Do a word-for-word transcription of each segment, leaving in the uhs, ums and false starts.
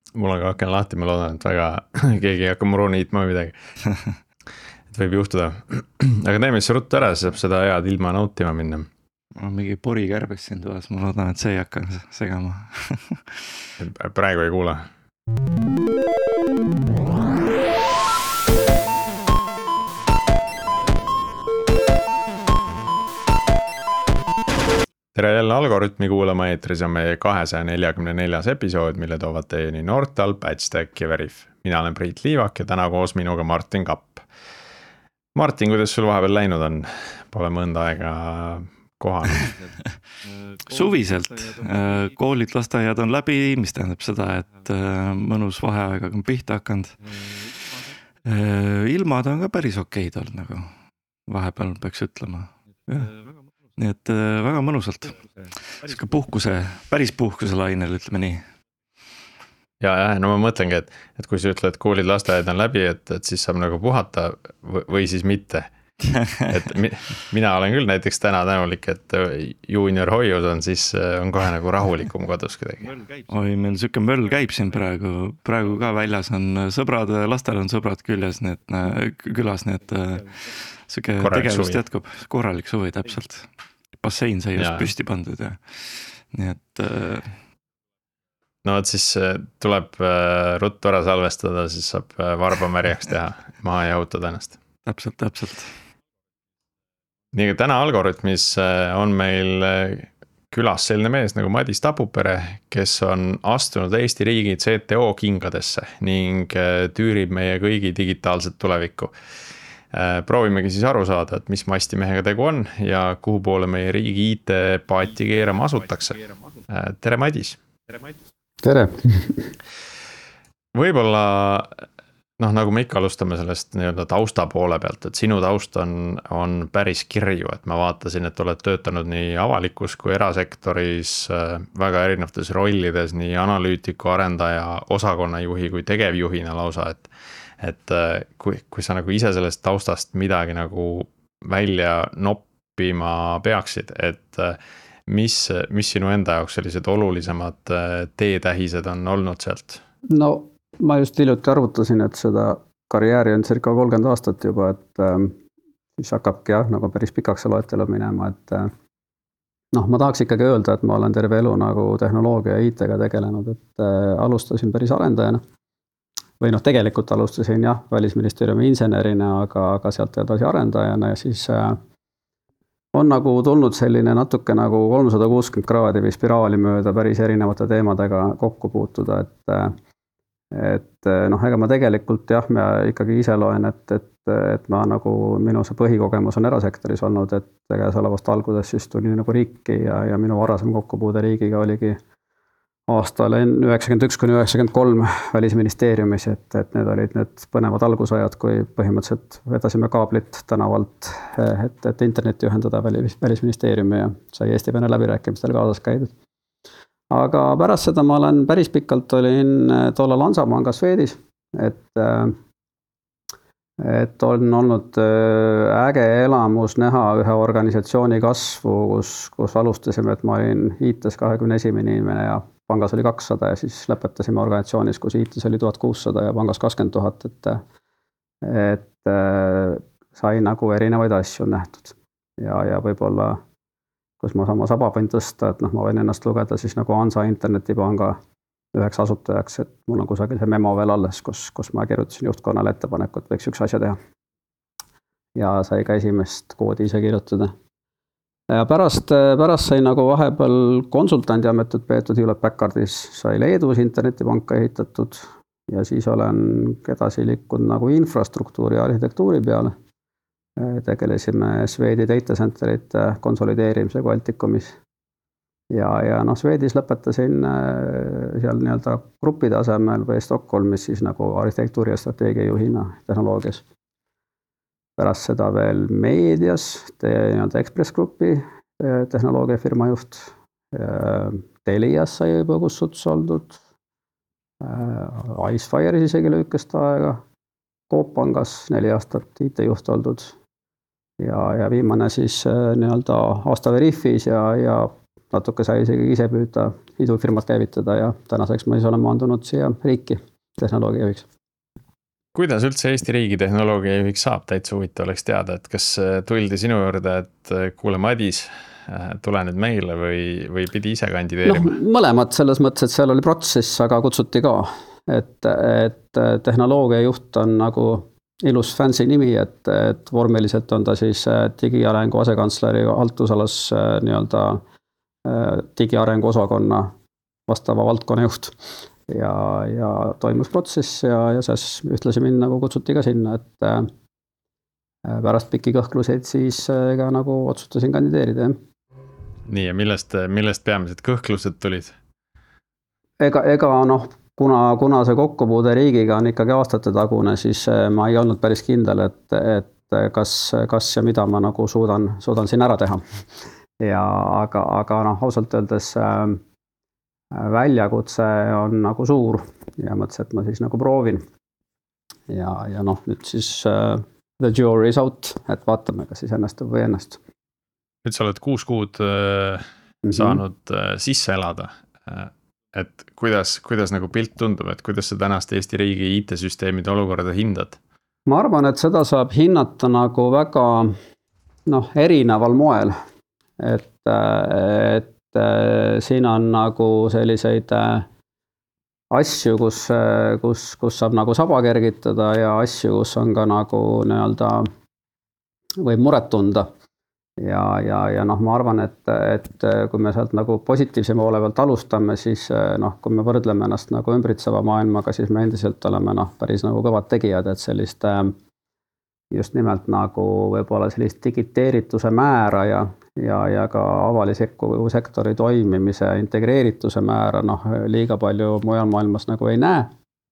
mul on ka aken lahti, ma loodan, et väga keegi ei hakka muru niitma või midagi. Et võib juhtuda. Aga teeme siis ruttu ära, siis saab seda head ilma nautima minna. On mingi pori kärbes siin tuas, ma loodan, et see ei hakka segama. Praegu ei kuule. Tere jälle Algorütmi kuulama, eetris on meie kahesaja neljakümne neljas episood, mille toovad teieni Nortal, Patchstack ja Veriff. Mina olen Priit Liivak ja täna koos minuga Martin Kapp. Martin, kuidas sul vahepeal läinud on? Pole mõnda aega kohanud. Suviselt. Koolid, lasteaiad on läbi, mis tähendab seda, et mõnus vaheaega on pihta hakanud. Ilmad on ka päris okeid olnud, nagu vahepeal peaks ütlema. Ja. Nii et väga mõnusalt. Siuke puhkuse, päris puhkuse lainel, ütleme nii. Ja, ja, no ma mõtlengi, et, et kui sa ütled, et koolid, lasteaed on läbi, et, et siis saab nagu puhata või, või siis mitte. Et mi, mina olen küll näiteks täna tänulik, et juunior hoius on, siis on kohe nagu rahulikum kodus kuidagi. Oi, meil siuke möll käib siin praegu. Praegu ka väljas on sõbrad, lastel on sõbrad küljes, need, külas, need siuke tegevust jätkub. Korralik suvi, täpselt. Bassein sai just püsti pandud ja nii et no et siis tuleb ruttu ära salvestada, siis saab varba märjaks teha, maha jahutada ennast. Täpselt, täpselt. Nii, täna Algorütmis on meil külas selline mees nagu Madis Tapupere, kes on astunud Eesti riigi C T O kingadesse ning tüürib meie kõigi digitaalset tulevikku. Proovimegi siis aru saada, et mis mastimehega tegu on ja kuhu poole meie riigi I T-paati keerama asutakse. Tere, Madis! Tere! Võib-olla, noh, nagu me ikka alustame sellest nii-öelda tausta poole pealt, et sinu taust on, on päris kirju, et ma vaatasin, et oled töötanud nii avalikus kui erasektoris väga erinevates rollides, nii analüütiku, arendaja, osakonnajuhi kui tegevjuhina lausa, et et kui, kui sa nagu ise sellest taustast midagi nagu välja noppima peaksid, et mis, mis sinu enda jaoks sellised olulisemad teetähised on olnud sealt? No ma just hiljuti arvutasin, et seda karjääri on circa kolmkümmend aastat juba, et äh, siis hakkabki jah, nagu päris pikaks loetelu minema, et äh, noh, ma tahaks ikkagi öelda, et ma olen terve elu nagu tehnoloogia ja I T-ga tegelenud, et äh, alustasin päris arendajana. Või noh, tegelikult alustasin jah, Välisministeeriumi insenerina, aga, aga sealt edasi arendajana ja siis äh, on nagu tulnud selline natuke nagu kolmsada kuuskümmend kraadi või spiraali mööda päris erinevate teemadega kokku puutuda, et äh, et noh, ega ma tegelikult jah, ma ikkagi ise loen, et, et, et ma nagu minu see põhikogemus on erasektoris olnud, et käesolevast alguses siis tuli nagu riiki ja, ja minu varasem kokkupuude riigiga oligi aastal üheksakümmend üks kuni üheksakümmend kolm Välisministeeriumis, et, et need olid need põnevad algusajad, kui põhimõtteliselt vedasime kaablit tänavalt, et, et internetti ühendada välis, Välisministeeriumi ja sai Eesti-Vene läbirääkimistel kaasas käidud. Aga pärast seda ma olen päris pikalt olin tollal Hansapangas Swedis, et, et on olnud äge elamus näha ühe organisatsiooni kasvu, kus, kus alustasime, et ma olin I T-s kahekümne esimene inimene ja pangas oli kakssada ja siis lõpetasime organisatsioonis, kus I T-s oli tuhat kuussada ja pangas kakskümmend tuhat, et, et sai nagu erinevaid asju nähtud. Ja, ja võib-olla, kus ma sama saba võin tõsta, et noh, ma võin ennast lugeda siis nagu Hansa internetipanga üheks asutajaks, et mul on kusagil see memo veel alles, kus, kus ma kirjutasin juhtkonnale ettepanekut, võiks üks asja teha. Ja sai ka esimest koodi ise kirjutada. Ja pärast, pärast sai nagu vahepeal konsultandi ametit peetud Hewlett Packardis, sai Leedus internetipanka ehitatud ja siis olen edasi liikunud nagu infrastruktuuri ja arhitektuuri peale. Tegelesime Swedi data centerite konsolideerimise Qualtickumis. Ja, ja noh, Swedis lõpetasin seal nii-öelda grupi tasemel või Stockholmis siis nagu arhitektuuri ja strateegia juhina tehnoloogias. Pärast seda veel meedias, nii-öelda Express Grupi tehnoloogiafirma juht. Telias sai juba kussuts oldud. Icefire'is isegi lühikest aega. Coop Pangas neli aastat I T-juht oldud. Ja, ja viimane siis nii-öelda aasta Veriffis ja, ja natuke sai isegi ise püüda idufirmat käivitada ja tänaseks ma siis olen maandunud siia riiki tehnoloogia juhiks. Kuidas üldse Eesti riigi tehnoloogia juhiks saab? Täitsa huvitav oleks teada, et kas tuldi sinu juurde, et kuule Madis, tule nüüd meile või, või pidi ise kandideerima? No, mõlemad selles mõttes, et seal oli protsess, aga kutsuti ka. Et, et tehnoloogia juht on nagu ilus fancy nimi, et, et vormiliselt on ta siis digiarengu asekantsleri haldusalas nii-öelda digiarengu osakonna vastava valdkonna juht. Ja, ja toimus protsess ja, ja siis ühtlasi mind nagu kutsuti ka sinna, et äh, pärast pikki kõhkluseid siis äh, ka nagu otsustasin kandideerida. Nii, ja millest, millest peamised kõhklused tulid? Ega, ega noh, kuna, kuna see kokkupuude riigiga on ikkagi aastate tagune, siis äh, ma ei olnud päris kindel, et, et kas, kas ja mida ma nagu suudan, suudan siin ära teha. Ja, aga, aga noh, ausalt öeldes äh, väljakutse on nagu suur ja mõtlesin, et ma siis nagu proovin. Ja, ja noh, nüüd siis uh, the jury is out, et vaatame, kas siis ennastub või ennast. Nüüd sa oled kuus kuud uh, mm-hmm. saanud uh, sisse elada. Uh, et kuidas, kuidas nagu pilt tundub, et kuidas sa tänast Eesti riigi I T-süsteemide olukorda hindad? Ma arvan, et seda saab hinnata nagu väga noh, erineval moel. Et, et siin on nagu selliseid asju, kus, kus, kus saab nagu saba kergitada ja asju, kus on ka nagu nii-öelda võib muret tunda. Ja, ja, ja noh, ma arvan, et, et kui me sealt nagu positiivse poole pealt alustame, siis noh, kui me võrdleme ennast nagu ümbritseva maailmaga, siis me endiselt oleme noh, päris nagu kõvad tegijad, et sellist just nimelt nagu võib-olla sellist digiteerituse määra ja ja, ja ka avaliku sektori toimimise integreerituse määra noh, liiga palju mujal maailmas nagu ei näe.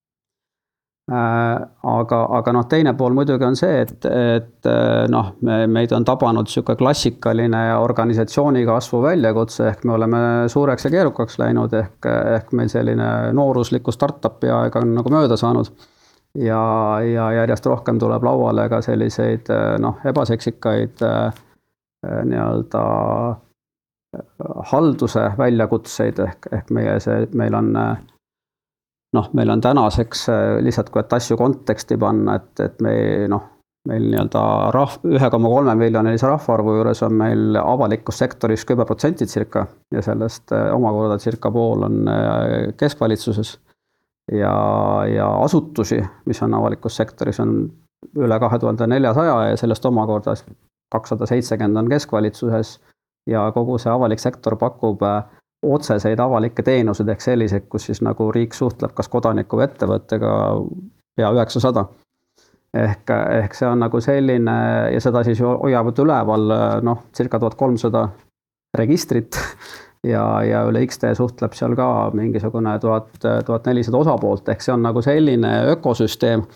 Äh, aga, aga noh, teine pool muidugi on see, et, et noh, me, meid on tabanud siuke klassikaline organisatsiooni kasvu väljakutse, ehk me oleme suureks ja keerukaks läinud, ehk, ehk meil selline noorusliku startupi aeg on nagu mööda saanud. Ja, ja järjest rohkem tuleb lauale ka selliseid noh, ebaseksikaid nii-öelda halduse väljakutseid ehk, ehk meie see, meil on noh, meil on tänaseks lihtsalt, kui et asju konteksti panna, et, et me noh, meil nii-öelda rahv, üks koma kolm miljonilise rahvaarvu juures on meil avalikus sektoris kümme protsenti cirka ja sellest omakorda cirka pool on keskvalitsuses ja, ja asutusi, mis on avalikus sektoris, on üle kahe tuhande neljasaja ja sellest omakorda kakssada seitsekümmend on keskvalitsuses ja kogu see avalik sektor pakub otseseid avalikke teenuseid ehk selliseid, kus siis nagu riik suhtleb kas kodaniku või ettevõttega pea üheksasada. Ehk, ehk see on nagu selline ja seda siis hoiavad üleval noh, circa tuhat kolmsada registrit ja, ja üle X T suhtleb seal ka mingisugune tuhat, tuhat nelisada osapoolt ehk see on nagu selline ökosüsteem,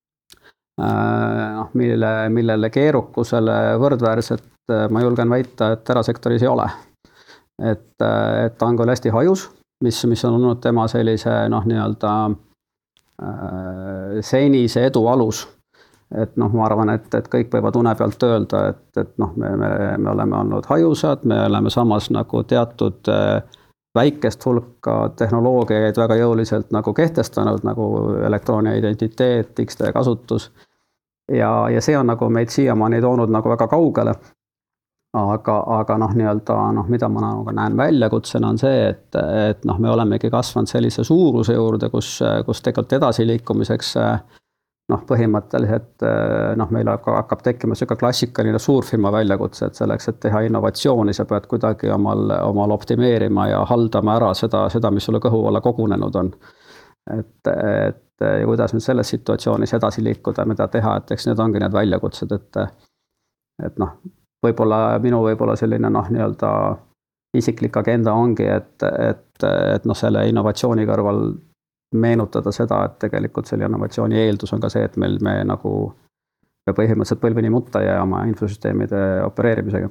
noh, mille, millele keerukusele võrdväärset ma julgen väita, et erasektoris ei ole. Et, et ta on küll hästi hajus, mis, mis on olnud tema sellise noh, nii-öelda äh, senise edu alus. Et noh, ma arvan, et, et kõik võivad une pealt öelda, et, et noh, me, me, me oleme olnud hajusad, me oleme samas nagu teatud äh, väikest hulka tehnoloogiaid väga jõuliselt nagu kehtestanud, nagu elektroonia identiteet, X T kasutus. Ja, ja see on nagu meid siiamaani toonud nagu väga kaugele. Aga, aga noh, nii-öelda, noh, mida ma nagu näen väljakutsena on see, et, et noh, me olemegi kasvanud sellise suuruse juurde, kus, kus tegelikult edasiliikumiseks noh, põhimõtteliselt noh, meil hakkab tekkima selline klassikaline suurfirma väljakutse, et selleks, et teha innovatsiooni, sa pead kuidagi omal, omal optimeerima ja haldama ära seda, seda, mis sulle kõhu alla kogunenud on. Et, et ja kuidas nüüd selles situatsioonis edasi liikuda, mida teha, et eks need ongi need väljakutsed, et, et noh, võib-olla minu võib-olla selline noh, nii-öelda isiklik agenda ongi, et, et, et noh, selle innovatsiooni kõrval meenutada seda, et tegelikult selle innovatsiooni eeldus on ka see, et meil me nagu me põhimõtteliselt põlvini mutta ja oma infosüsteemide opereerimisega.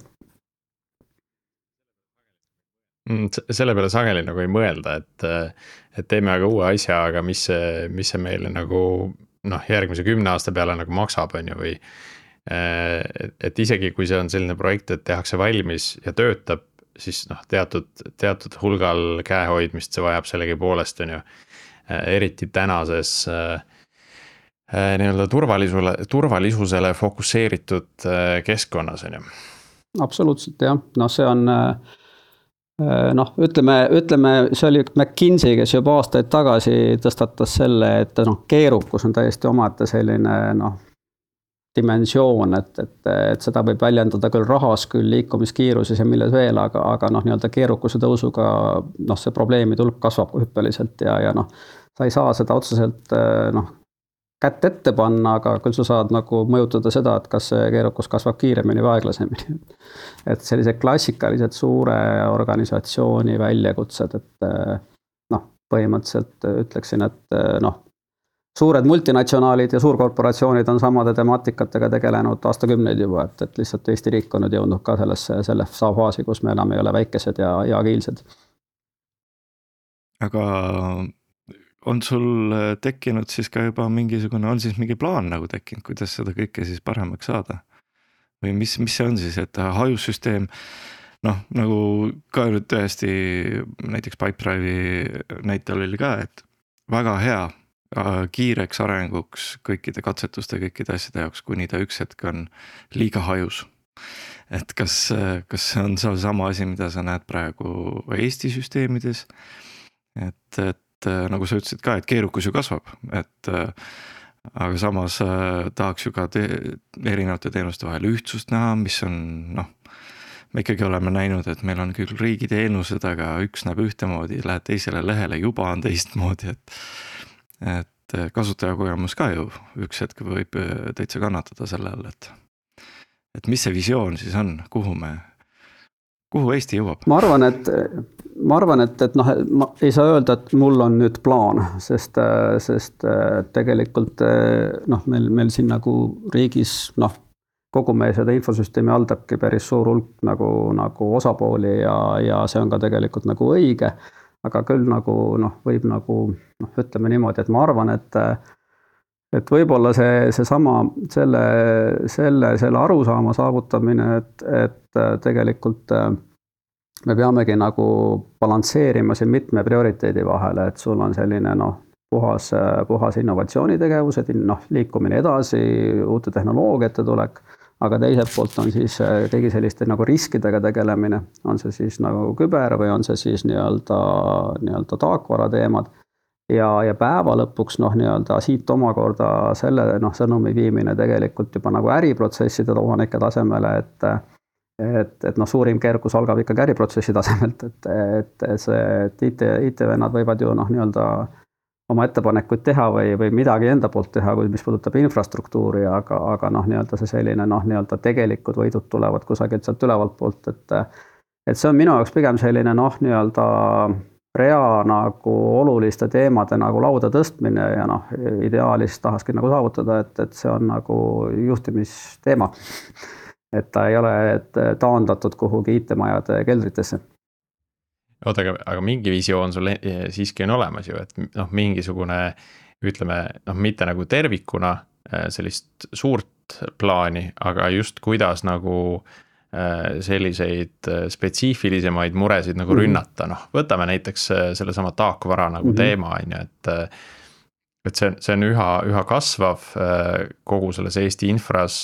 Selle peale sageli nagu ei mõelda, et, et teeme aga uue asja, aga mis see, mis see meile nagu noh, järgmise kümne aasta peale nagu maksab, on ju, või et isegi kui see on selline projekt, et tehakse valmis ja töötab, siis noh, teatud, teatud hulgal käehoidmist see vajab sellegi poolest, on ju. Eriti tänases äh, nii-öelda turvalisusele, turvalisusele fokusseeritud keskkonnas, on ju. Absoluutselt jah, noh see on noh, ütleme, ütleme, see oli McKinsey, kes juba aastaid tagasi tõstatas selle, et noh, keerukus on täiesti omaette selline noh, dimensioon, et, et, et seda võib väljendada küll rahas, küll liikumiskiiruses ja milles veel, aga, aga noh, nii-öelda keerukuse tõusuga noh, see probleemide hulk kasvab hüppeliselt ja, ja noh, sa ei saa seda otseselt noh, kätt ette panna, aga küll sa saad nagu mõjutada seda, et kas see keerukus kasvab kiiremini või aeglasemini. Et sellised klassikalised suure organisatsiooni väljakutsed, et noh, põhimõtteliselt ütleksin, et noh, suured multinatsionaalid ja suurkorporatsioonid on samade temaatikatega tegelenud aastakümneid juba, et, et lihtsalt Eesti riik on nüüd jõudnud ka sellesse, selle faasi, kus me enam ei ole väikesed ja, ja agiilsed. Aga on sul tekkinud siis ka juba mingisugune, on siis mingi plaan nagu tekkinud, kuidas seda kõike siis paremaks saada? Või mis, mis see on siis, et hajussüsteem, noh, nagu ka nüüd tõesti näiteks Pipedrive'i näitel oli ka, et väga hea kiireks arenguks kõikide katsetuste, kõikide asjade jaoks, kuni ta üks hetk on liiga hajus. Et kas, kas see on sama asi, mida sa näed praegu Eesti süsteemides, et, et nagu sa ütlesid ka, et keerukus ju kasvab, et aga samas tahaks ju ka te, erinevate teenuste vahel ühtsust näha, mis on, noh, me ikkagi oleme näinud, et meil on küll riigiteenused, aga üks näeb ühtemoodi, lähed teisele lehele, juba on teistmoodi, et et kasutajakogemus ka ju üks hetk võib täitsa kannatada selle all, et et mis see visioon siis on, kuhu me, kuhu Eesti jõuab? Ma arvan, et ma arvan, et, et noh, ma ei saa öelda, et mul on nüüd plaan, sest, sest tegelikult noh, meil, meil siin nagu riigis noh, kogu meie seda infosüsteemi haldabki päris suur hulk nagu, nagu osapooli ja, ja see on ka tegelikult nagu õige. Aga küll nagu noh, võib nagu noh, ütleme niimoodi, et ma arvan, et et võib-olla see, see sama selle, selle, selle arusaama saavutamine, et, et tegelikult me peamegi nagu balansseerima siin mitme prioriteedi vahele, et sul on selline noh, puhas, puhas innovatsioonitegevused, noh, liikumine edasi, uute tehnoloogiate tulek, aga teiselt poolt on siis kõigi selliste nagu riskidega tegelemine, on see siis nagu küber või on see siis nii-öelda, nii-öelda taakvara teemad. Ja, ja päeva lõpuks noh, nii-öelda siit omakorda selle noh, sõnumi viimine tegelikult juba nagu äriprotsesside omanike tasemele, et, et, et noh, suurim keerukus algab ikkagi äriprotsessi tasemelt, et, et see et IT, IT-vennad võivad ju noh, nii-öelda oma ettepanekuid teha või, või midagi enda poolt teha, mis puudutab infrastruktuuri, aga, aga noh, nii-öelda see selline noh, nii-öelda tegelikud võidud tulevad kusagilt sealt ülevalt poolt, et, et see on minu jaoks pigem selline noh, nii-öelda rea nagu oluliste teemade nagu lauda tõstmine ja noh, ideaalis tahakski nagu saavutada, et, et see on nagu juhtimisteema. Et ta ei ole et taandatud kuhugi I T-majade keldritesse. Oota, aga, aga mingi visioon sul siiski on olemas ju, et noh, mingisugune, ütleme, noh, mitte nagu tervikuna sellist suurt plaani, aga just kuidas nagu selliseid spetsiifilisemaid muresid nagu rünnata, noh, võtame näiteks selle sama taakvara nagu mm-hmm. teema, on ju, et et see, see on üha, üha kasvav kogu selles Eesti infras,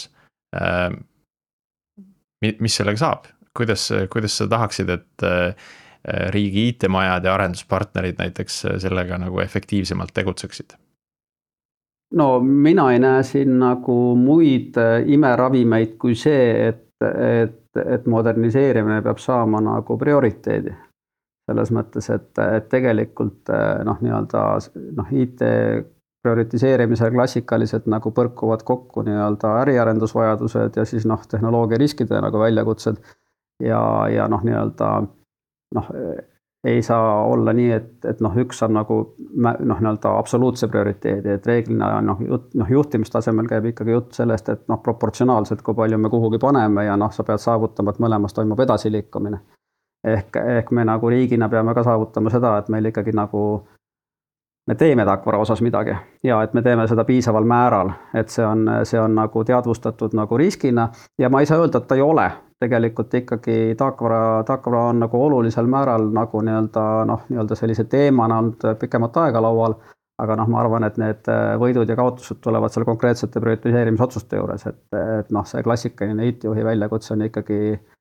mis sellega saab, kuidas, kuidas sa tahaksid, et riigi I T-majad ja arenduspartnerid näiteks sellega nagu efektiivsemalt tegutseksid? No mina ei näe siin nagu muid imeravimeid kui see, et, et, et moderniseerimine peab saama nagu prioriteedi. Selles mõttes, et, et tegelikult noh, nii-öelda noh, I T prioritiseerimisel klassikaliselt nagu põrkuvad kokku nii-öelda äriarendusvajadused ja siis noh, tehnoloogia riskide nagu väljakutsed ja, ja noh, nii-öelda noh, ei saa olla nii, et, et noh, üks on nagu noh, nii-öelda absoluutse prioriteedi, et reeglina noh, juht, noh, juhtimistasemel käib ikkagi jutt sellest, et noh, proportsionaalselt, kui palju me kuhugi paneme ja noh, sa pead saavutama, et mõlemas toimub edasiliikumine. Ehk, ehk me nagu riigina peame ka saavutama seda, et meil ikkagi nagu me teeme tarkvara osas midagi ja et me teeme seda piisaval määral, et see on, see on nagu teadvustatud nagu riskina ja ma ei saa öelda, et ta ei ole. Tegelikult ikkagi tarkvara, tarkvara on nagu olulisel määral nagu nii-öelda, noh, nii-öelda sellise teemana olnud pikemat aega laual, aga noh, ma arvan, et need võidud ja kaotused tulevad seal konkreetsete prioritiseerimisotsuste juures, et, et noh, see klassikaline I T-juhi väljakutse on ikkagi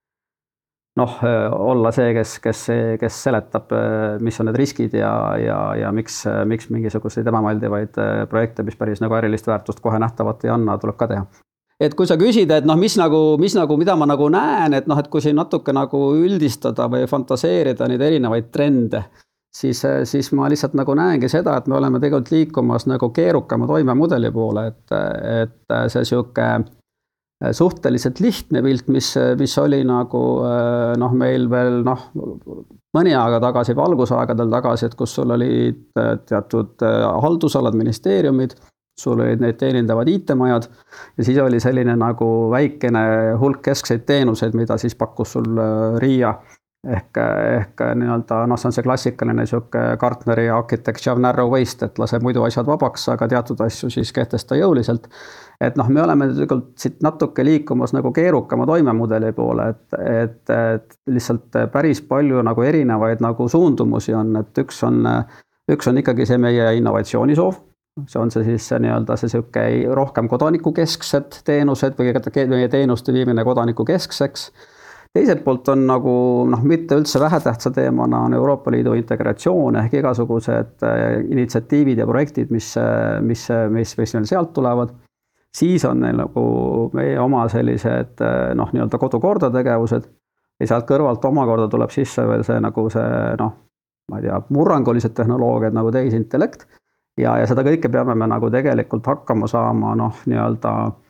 noh, olla see, kes, kes, kes seletab, mis on need riskid ja, ja, ja miks, miks mingisuguseid ebameeldivaid projekte, mis päris nagu ärilist väärtust kohe nähtavat ei anna, tuleb ka teha. Et kui sa küsid, et noh, mis nagu, mis nagu, mida ma nagu näen, et noh, et kui siin natuke nagu üldistada või fantaseerida neid erinevaid trende, siis, siis ma lihtsalt nagu näengi seda, et me oleme tegelikult liikumas nagu keerukama toimemudeli poole, et, et see sihuke suhteliselt lihtne pilt, mis, mis oli nagu noh, meil veel noh, mõni aega tagasi, valgusaegadel tagasi, et kus sul olid teatud haldusalad, ministeeriumid, sul olid neid teenindavad I T-majad ja siis oli selline nagu väikene hulk keskseid teenuseid, mida siis pakkus sul RIA ehk, ehk nii-öelda, noh, see on see klassikaline sihuke Gartneri architecture of narrow waste, et lase muidu asjad vabaks, aga teatud asju siis kehtesta jõuliselt. Et noh, me oleme tegelikult siit natuke liikumas nagu keerukama toimemudeli poole, et, et, et lihtsalt päris palju nagu erinevaid nagu suundumusi on, et üks on, üks on ikkagi see meie innovatsioonisoov. See on see siis see nii-öelda see sihuke rohkem kodanikukesksed teenused või meie teenuste viimine kodanikukeskseks. Teiselt poolt on nagu, noh, mitte üldse vähetähtsa teemana on Euroopa Liidu integratsioon ehk igasugused initsiatiivid ja projektid, mis, mis, mis, mis meil sealt tulevad. Siis on neil nagu meie oma sellised, noh, nii-öelda kodukorda tegevused ja sealt kõrvalt omakorda tuleb sisse veel see nagu see, noh, ma ei tea, murrangulised tehnoloogiad nagu tehisintellekt. Ja, ja seda kõike peame me nagu tegelikult hakkama saama, noh, nii-öelda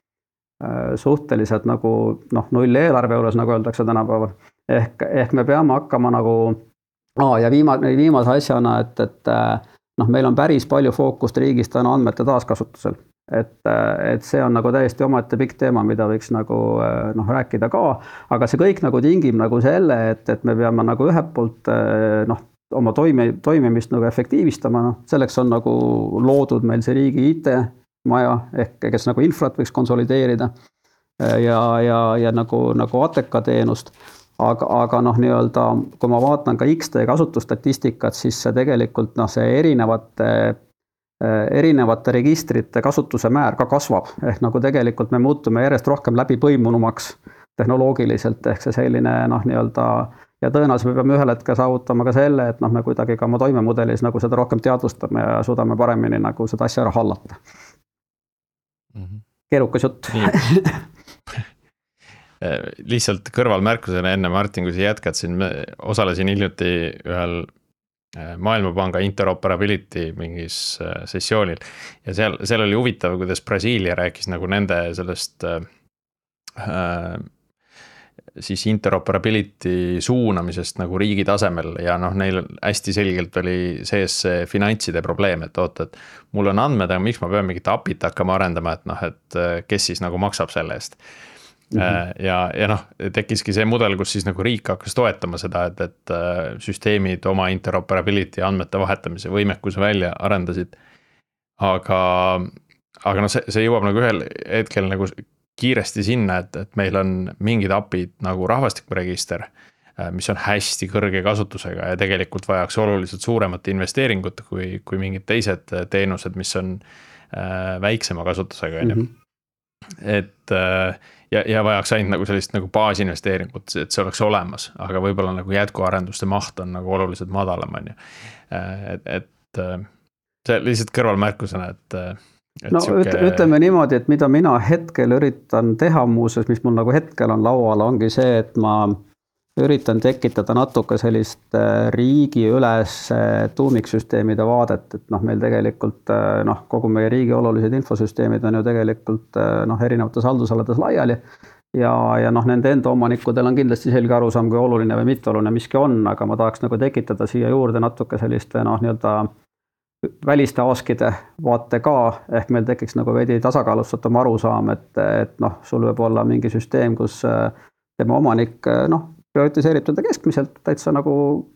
suhteliselt nagu, noh, null eelarve juures, nagu öeldakse tänapäeval. Ehk, ehk me peame hakkama nagu, aa, ja viima, viimase asjana, et, et noh, meil on päris palju fookust riigist täna andmete taaskasutusel. Et, et see on nagu täiesti omaette pikk teema, mida võiks nagu, noh, rääkida ka, aga see kõik nagu tingib nagu selle, et, et me peame nagu ühelt poolt, noh, oma toime, toimimist nagu efektiivistama, noh, selleks on nagu loodud meil see riigi I T-maja, ehk kes nagu infrat võiks konsolideerida ja, ja, ja nagu, nagu A T K teenust, aga, aga noh, nii-öelda, kui ma vaatan ka X T kasutusstatistikat, siis see tegelikult, noh, see erinevate, erinevate registrite kasutuse määr ka kasvab, ehk nagu tegelikult me muutume järjest rohkem läbi põimunumaks tehnoloogiliselt, ehk see selline, noh, nii-öelda ja tõenäoliselt me peame ühel hetkel saavutama ka selle, et noh, me kuidagi ka oma toimemudelis nagu seda rohkem teadvustame ja suudame paremini nagu seda asja ära hallata. Mm-hmm. Keerukas jutt. Lihtsalt kõrvalmärkusena enne, Martin, kui sa jätkad siin, osalesin hiljuti ühel Maailmapanga interoperability mingis sessioonil ja seal, seal oli huvitav, kuidas Brasiilia rääkis nagu nende sellest äh, siis interoperability suunamisest nagu riigi tasemel ja noh, neil hästi selgelt oli sees see finantside probleem, et oot, et mul on andmed, aga miks ma pean mingit apit hakkama arendama, et noh, et kes siis nagu maksab selle eest. Mm-hmm. Ja, ja noh, tekkiski see mudel, kus siis nagu riik hakkas toetama seda, et, et süsteemid oma interoperability andmete vahetamise võimekuse välja arendasid. Aga, aga noh, see, see jõuab nagu ühel hetkel nagu kiiresti sinna, et, et meil on mingid apid nagu rahvastikuregister, mis on hästi kõrge kasutusega ja tegelikult vajaks oluliselt suuremat investeeringut kui, kui mingid teised teenused, mis on äh, väiksema kasutusega. Mm-hmm. Et äh, ja, ja vajaks ainult nagu sellist nagu baasinvesteeringut, et see oleks olemas, aga võib-olla nagu jätkuarenduste maht on nagu oluliselt madalam, on ju. Et, et see lihtsalt kõrvalmärkusena, et Et no siuke... ütleme niimoodi, et mida mina hetkel üritan teha muuseas, mis mul nagu hetkel on laual, ongi see, et ma üritan tekitada natuke sellist riigi üles tuumiksüsteemide vaadet, et noh, meil tegelikult noh, kogu meie riigi olulised infosüsteemid on ju tegelikult noh, erinevates haldusalades laiali ja, ja noh, nende enda omanikudel on kindlasti selge arusaam, kui oluline või mitteoluline miski on, aga ma tahaks nagu tekitada siia juurde natuke selliste noh, nii-öelda väliste askide vaate ka, ehk meil tekiks nagu veidi tasakaalustatum arusaam, et, et noh, sul võib olla mingi süsteem, kus tema omanik noh, prioritiseerib teda keskmiselt täitsa nagu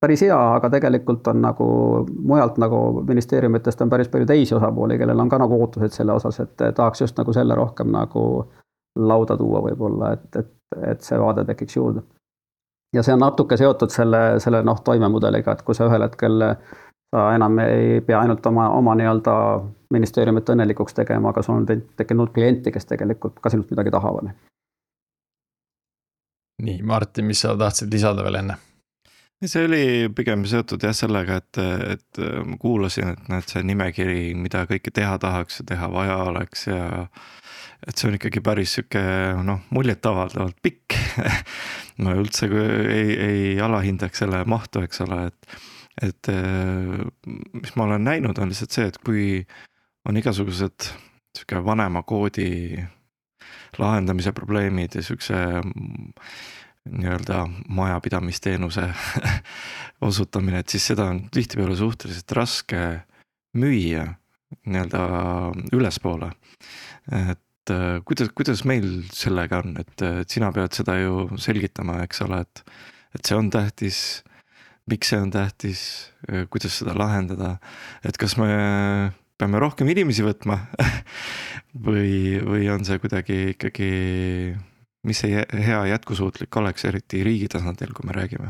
päris hea, aga tegelikult on nagu mujalt nagu ministeeriumitest on päris palju teisi osapooli, kellel on ka nagu ootused selle osas, et tahaks just nagu selle rohkem nagu lauda tuua võib-olla, et, et, et see vaade tekiks juurde. Ja see on natuke seotud selle, selle noh, toimemudeliga, et kui sa ühel hetkel sa enam ei pea ainult oma, oma nii-öelda ministeeriumit õnnelikuks tegema, aga sul on tekkinud klienti, kes tegelikult ka sinult midagi tahavad. Nii, Martin, mis sa tahtsid lisada veel enne? See oli pigem seotud jah sellega, et, et ma kuulasin, et näed see nimekiri, mida kõike teha tahaks ja teha vaja oleks ja et see on ikkagi päris siuke noh, muljet avaldavalt pikk. Ma üldse ei, ei alahindaks selle mahtu, eks ole, et, et mis ma olen näinud on lihtsalt see, et kui on igasugused siuke vanema koodi lahendamise probleemid ja siukse nii-öelda majapidamisteenuse osutamine, et siis seda on tihtipeale suhteliselt raske müüa nii-öelda ülespoole. Et kuidas, kuidas meil sellega on, et, et sina pead seda ju selgitama, eks ole, et, et see on tähtis, miks see on tähtis, kuidas seda lahendada, et kas me peame rohkem inimesi võtma või, või on see kuidagi ikkagi mis see hea jätkusuutlik oleks, eriti riigi tasandil, kui me räägime?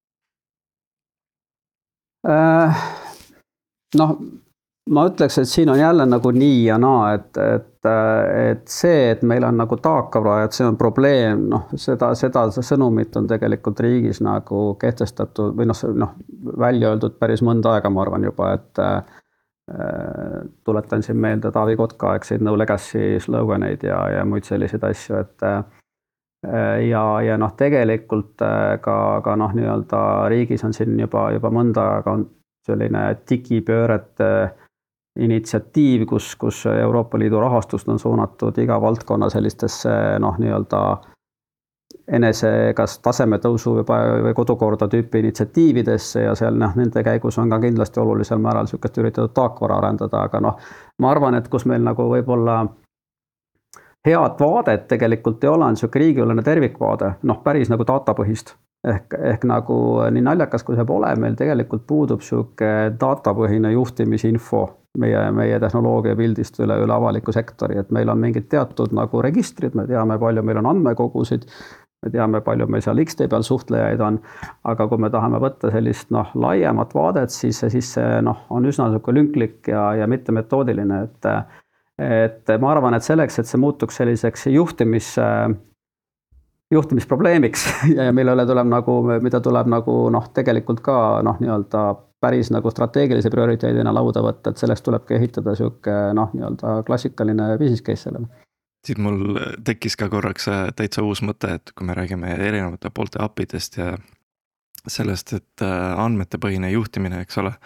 Noh, ma ütleks, et siin on jälle nagu nii ja naa, et, et, et see, et meil on nagu taakavra, et see on probleem, noh, seda, seda sõnumit on tegelikult riigis nagu kehtestatud või noh, noh, välja öeldud päris mõnda aega, ma arvan juba, et äh, tuletan siin meelde Taavi Kotka aegseid No Legacy sloganeid ja, ja muid selliseid asju, et ja, ja noh, tegelikult ka, ka noh, nii-öelda riigis on siin juba, juba mõnda aega on selline digipöörete initsiatiiv, kus, kus Euroopa Liidu rahastust on suunatud iga valdkonna sellistesse noh, nii-öelda enese kas taseme tõusu või, või kodukorda tüüpi initsiatiividesse ja seal noh, nende käigus on ka kindlasti olulisel määral niisugust üritatud taakvara arendada, aga noh, ma arvan, et kus meil nagu võib-olla head vaadet tegelikult ei ole, on niisugune riigiülene tervikvaade, noh päris nagu datapõhist. Ehk, ehk nagu nii naljakas, kui see pole, meil tegelikult puudub niisugune datapõhine juhtimisinfo meie, meie tehnoloogia pildist üle, üle avaliku sektori, et meil on mingid teatud nagu registrid, me teame, palju meil on andmekogusid, me teame, palju meil seal X-tee peal suhtlejaid on, aga kui me tahame võtta sellist noh, laiemat vaadet, siis, siis see noh, on üsna niisugune lünklik ja, ja mitte metoodiline, et et ma arvan, et selleks, et see muutuks selliseks juhtimis, juhtimisprobleemiks ja mille üle tuleb nagu, mida tuleb nagu noh, tegelikult ka noh, nii-öelda päris nagu strateegilise prioriteedina lauda võtta, et selleks tulebki ehitada sihuke noh, nii-öelda klassikaline business case sellele. Siit mul tekkis ka korraks täitsa uus mõte, et kui me räägime erinevate poolte appidest ja sellest, et andmete põhine juhtimine, eks ole,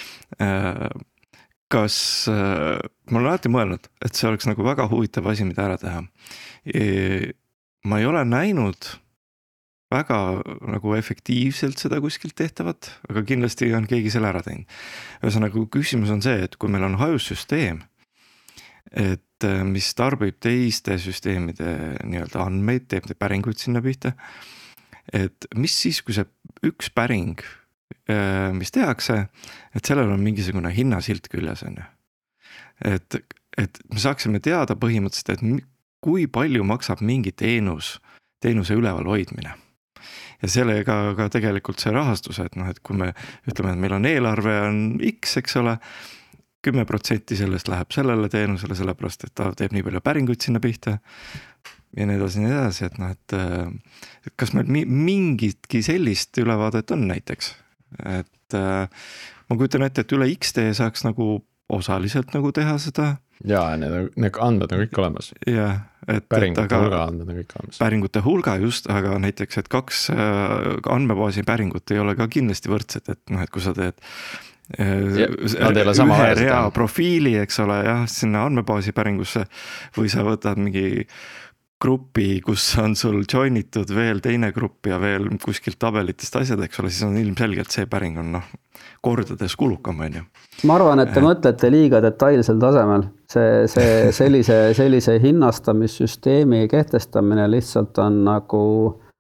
kas ma olen alati mõelnud, et see oleks nagu väga huvitav asi, mida ära teha. Ma ei ole näinud väga nagu efektiivselt seda kuskilt tehtavat, aga kindlasti on keegi selle ära teinud. Ühesõnaga küsimus on see, et kui meil on hajussüsteem, et mis tarbib teiste süsteemide nii-öelda andmeid, teeb päringuid sinna pihta, et mis siis, kui see üks päring mis tehakse, et sellel on mingisugune hinnasilt küljes on ju. Et, et me saaksime teada põhimõtteliselt, et kui palju maksab mingi teenus, teenuse üleval hoidmine. Ja sellega ka tegelikult see rahastus, et noh, et kui me ütleme, et meil on eelarve on X, eks ole, kümme protsenti sellest läheb sellele teenusele, sellepärast, et ta teeb nii palju päringuid sinna pihta ja nii edasi, nii edasi, et noh, et, et kas meil mingitki sellist ülevaadet on näiteks? Et äh, ma kujutan ette, et üle X-tee saaks nagu osaliselt nagu teha seda. Jaa, need, need andmed on kõik olemas. Ja, et, päringute et, aga, hulga andmed on kõik olemas. Päringute hulga just, aga näiteks, et kaks äh, andmebaasi päringut ei ole ka kindlasti võrdsed, et noh, et kui sa teed ja, ühe rea profiili, eks ole, jah, sinna andmebaasi päringusse või sa võtad mingi grupi, kus on sul joinitud veel teine grupp ja veel kuskilt tabelitest asjad, eks ole, siis on ilmselgelt see päring on noh, kordades kulukam, on ju. Ma arvan, et te äh. mõtlete liiga detailsel tasemel. See, see sellise, sellise hinnastamissüsteemi kehtestamine lihtsalt on nagu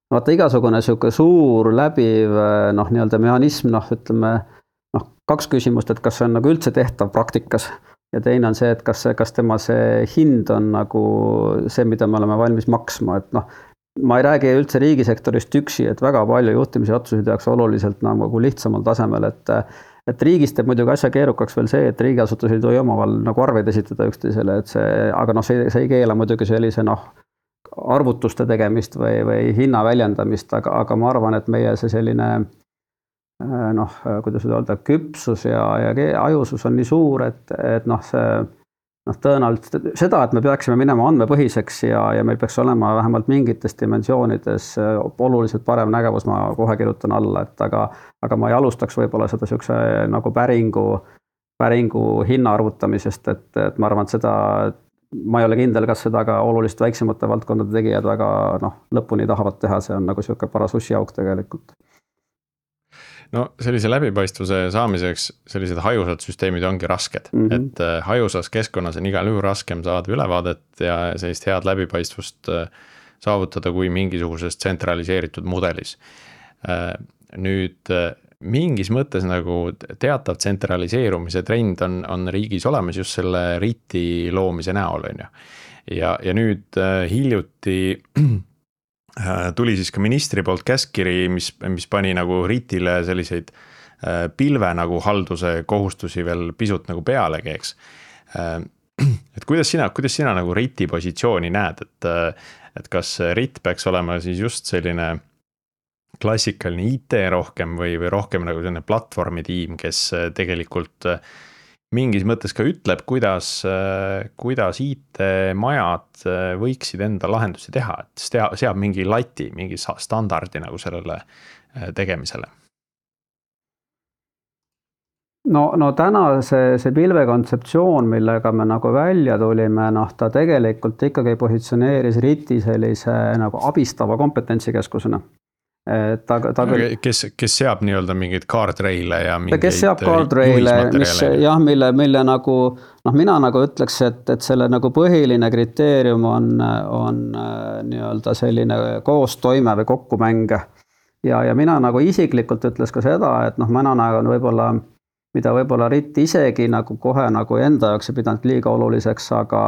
vaata igasugune sihuke suur läbiv noh, nii-öelda mehhanism, noh, ütleme, noh, kaks küsimust, et kas see on nagu üldse tehtav praktikas ja teine on see, et kas, kas tema see hind on nagu see, mida me oleme valmis maksma, et noh, ma ei räägi üldse riigisektorist üksi, et väga palju juhtimise otsuseid tehakse oluliselt nagu lihtsamal tasemel, et et riigis teeb muidugi asja keerukaks veel see, et riigiasutused ei tohi omavahel nagu arveid esitada üksteisele, et see, aga noh, see, see ei keela muidugi sellise noh, arvutuste tegemist või, või hinna väljendamist, aga, aga ma arvan, et meie see selline noh, kuidas öelda, küpsus ja, ja ajusus on nii suur, et, et noh, see noh, tõenäoliselt seda, et me peaksime minema andmepõhiseks ja, ja meil peaks olema vähemalt mingites dimensioonides oluliselt parem nägevus, ma kohe kirjutan alla, et aga, aga ma ei alustaks võib-olla seda siukse nagu päringu, päringu hinna arvutamisest, et, et ma arvan, et seda ma ei ole kindel, kas seda ka oluliselt väiksemate valdkondade tegijad väga noh, lõpuni tahavad teha, see on nagu siuke paras ussiauk tegelikult. No sellise läbipaistvuse saamiseks sellised hajusad süsteemid ongi rasked, mm -hmm. et hajusas keskkonnas on igal juhul raskem saada ülevaadet ja sellist head läbipaistvust saavutada kui mingisuguses tsentraliseeritud mudelis. Nüüd mingis mõttes nagu teatav tsentraliseerumise trend on, on riigis olemas just selle R I T-i loomise näol, on ju. Ja, ja nüüd hiljuti tuli siis ka ministri poolt käskkiri, mis, mis pani nagu R I T-ile selliseid pilve nagu halduse kohustusi veel pisut nagu pealegi, eks. Et kuidas sina, kuidas sina nagu R I T-i positsiooni näed, et, et kas R I T peaks olema siis just selline klassikaline I T rohkem või, või rohkem nagu selline platvormi tiim, kes tegelikult mingis mõttes ka ütleb, kuidas, kuidas I T-majad võiksid enda lahendusi teha, et seab mingi lati, mingi standardi nagu sellele tegemisele. No, no täna see, see pilve kontseptsioon, millega me nagu välja tulime, noh, ta tegelikult ikkagi positsioneeris R I T-i sellise nagu abistava kompetentsikeskusena. Ta, ta küll, kes, kes seab nii-öelda mingeid guardraile ja mingeid kes seab guardraile, mis jah, mille, mille nagu, noh, mina nagu ütleks, et, et selle nagu põhiline kriteerium on, on nii-öelda selline koostoime või kokkumäng. Ja, ja mina nagu isiklikult ütles ka seda, et noh, mina nagu võib-olla, mida võib-olla R I T isegi nagu kohe nagu enda jaoks ei pidanud liiga oluliseks, aga,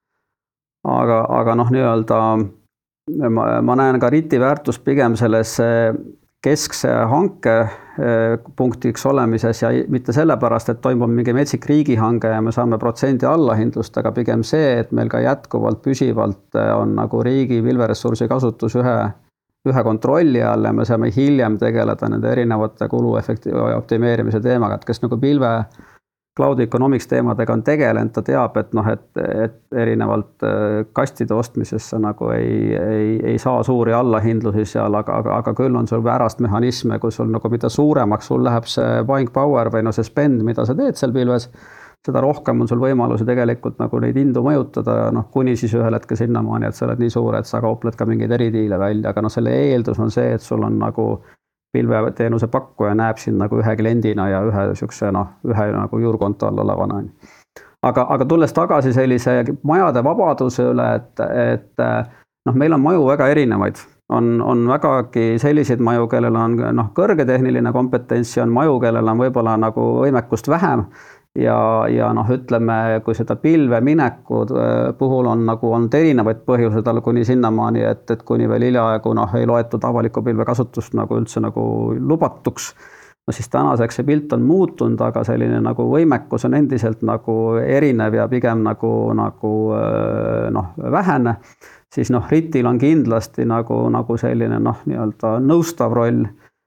aga, aga noh, nii-öelda Ma, ma näen ka R I T-i väärtust pigem selles keskse hanke punktiks olemises ja mitte sellepärast, et toimub mingi metsik riigihange ja me saame protsendi allahindlust, aga pigem see, et meil ka jätkuvalt püsivalt on nagu riigi pilveressursi kasutus ühe, ühe kontrolli all ja me saame hiljem tegeleda nende erinevate kuluefekti optimeerimise teemaga, et kes nagu pilve cloud economics teemadega on tegelenud, ta teab, et noh, et, et erinevalt kastide ostmisesse nagu ei, ei, ei saa suuri allahindlusi seal, aga, aga, aga küll on sul väärast mehhanisme, kui sul nagu mida suuremaks sul läheb see buying power või no see spend, mida sa teed seal pilves, seda rohkem on sul võimalusi tegelikult nagu neid hindu mõjutada, noh, kuni siis ühel hetke sinnamaani, et sa oled nii suur, et sa kaupled ka mingeid eridiile välja, aga noh, selle eeldus on see, et sul on nagu pilveteenuse pakkuja näeb siin nagu ühe kliendina ja ühe sükse, noh, ühe nagu juurkonto all olevana. Aga, aga tulles tagasi sellise majade vabaduse üle, et, et noh, meil on maju väga erinevaid. On, on vägagi selliseid maju, kellel on noh, kõrge tehniline kompetents ja on maju, kellel on võib-olla nagu võimekust vähem. Ja, ja noh, ütleme, kui seda pilve mineku puhul on nagu on erinevaid põhjused all kuni sinnamaani, et, et kuni veel hiljaaegu noh, ei loetud avaliku pilve kasutust nagu üldse nagu lubatuks. No siis tänaseks see pilt on muutunud, aga selline nagu võimekus on endiselt nagu erinev ja pigem nagu, nagu noh, vähene. Siis noh, R I T-il on kindlasti nagu, nagu selline noh, nii-öelda nõustav roll.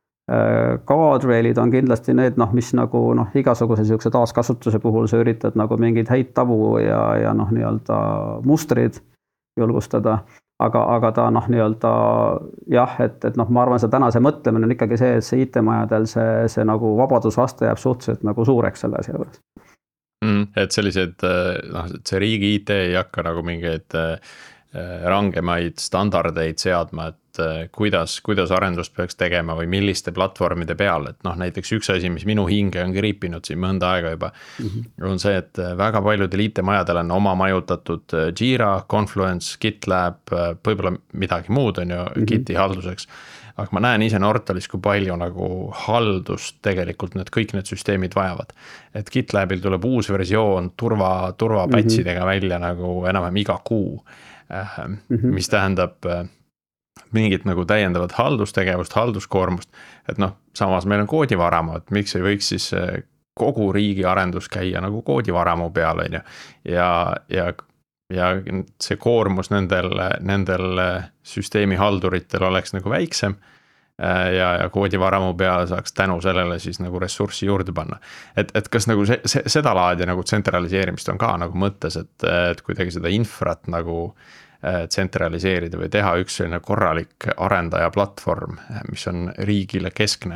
Guardrailid on kindlasti need, noh, mis nagu noh, igasuguse siukse taaskasutuse puhul sa üritad nagu mingeid häid tavu ja, ja noh, nii-öelda mustrid julgustada, aga, aga ta noh, nii-öelda jah, et, et noh, ma arvan, see tänase mõtlemine on ikkagi see, et see I T-majadel see, see nagu vabadusvaste jääb suhteliselt nagu suureks selle asja juures. Mm, et sellised, noh, see riigi I T ei hakka nagu mingeid rangemaid standardeid seadma, et kuidas, kuidas arendust peaks tegema või milliste platvormide peal, et noh, näiteks üks asi, mis minu hinge on kriipinud siin mõnda aega juba, mm-hmm. on see, et väga paljudel I T-majadel on oma majutatud Jira, Confluence, GitLab, võib-olla midagi muud on ju mm-hmm. Giti halduseks, aga ma näen ise Nortalis, kui palju nagu haldust tegelikult need kõik need süsteemid vajavad. Et GitLabil tuleb uus versioon turva, turva patchidega mm-hmm. välja nagu enam-vähem iga kuu. Mm-hmm. Mis tähendab mingit nagu täiendavat haldustegevust, halduskoormust, et noh, samas meil on koodivaramu, et miks ei võiks siis kogu riigi arendus käia nagu koodivaramu peal, on ju, ja, ja, ja see koormus nendel, nendel süsteemi halduritel oleks nagu väiksem ja, ja koodivaramu peale saaks tänu sellele siis nagu ressurssi juurde panna. Et, et kas nagu see, see, seda laadi nagu tsentraliseerimist on ka nagu mõttes, et, et kuidagi seda infrat nagu tsentraliseerida või teha üks selline korralik arendaja platvorm, mis on riigile keskne?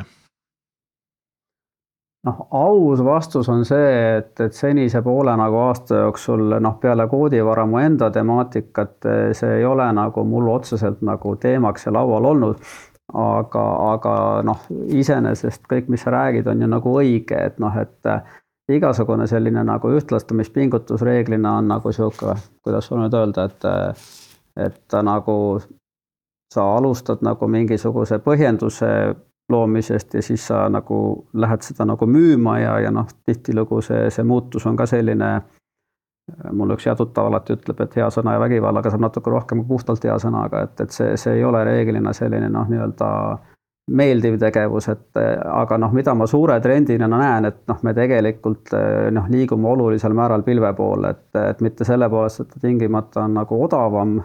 Noh, aus vastus on see, et, et senise poole nagu aasta jooksul noh, peale koodivaramu enda temaatikat see ei ole nagu mul otseselt nagu teemaks ja laual olnud, aga, aga noh, iseenesest kõik, mis sa räägid, on ju nagu õige, et noh, et igasugune selline nagu ühtlastamispingutus reeglina on nagu sihuke, kuidas sul nüüd öelda, et, et ta nagu sa alustad nagu mingisuguse põhjenduse loomisest ja siis sa nagu lähed seda nagu müüma ja, ja noh, tihtilugu see, see muutus on ka selline, mul üks hea tuttav alati ütleb, et hea sõna ja vägivallaga saab natuke rohkem kui puhtalt hea sõnaga, et, et see, see ei ole reeglina selline noh, nii-öelda meeldiv tegevus, et aga noh, mida ma suure trendina näen, et noh, me tegelikult noh, liigume olulisel määral pilve poole, et, et mitte selle poolest, et tingimata on nagu odavam,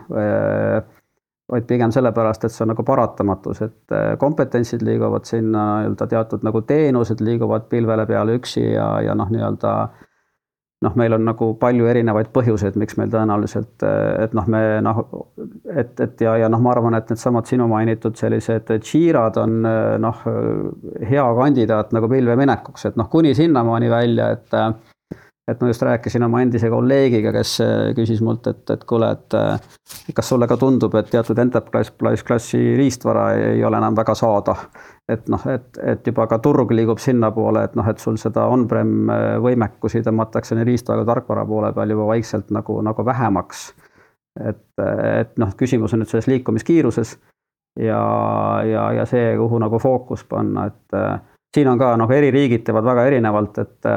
vaid pigem sellepärast, et see on nagu paratamatus, et kompetentsid liiguvad sinna, nii-öelda teatud nagu teenused liiguvad pilvele peale üksi ja, ja noh, nii-öelda noh, meil on nagu palju erinevaid põhjuseid, miks meil tõenäoliselt, et noh, me noh, et, et ja, ja noh, ma arvan, et need samad sinu mainitud sellised Jirad on noh, hea kandidaat nagu pilve minekuks, et noh, kuni sinnamaani välja, et et ma just rääkisin oma endise kolleegiga, kes küsis mult, et, et kuule, et kas sulle ka tundub, et teatud enterprise klassi riistvara ei ole enam väga saada. Et noh, et, et juba ka turg liigub sinna poole, et noh, et sul seda on-prem võimekusi tõmmatakse nii riistvara tarkvara poole peal juba vaikselt nagu, nagu vähemaks. Et, et noh, küsimus on nüüd selles liikumiskiiruses ja, ja, ja see, kuhu nagu fookus panna, et siin on ka noh, eri riigid teevad väga erinevalt, et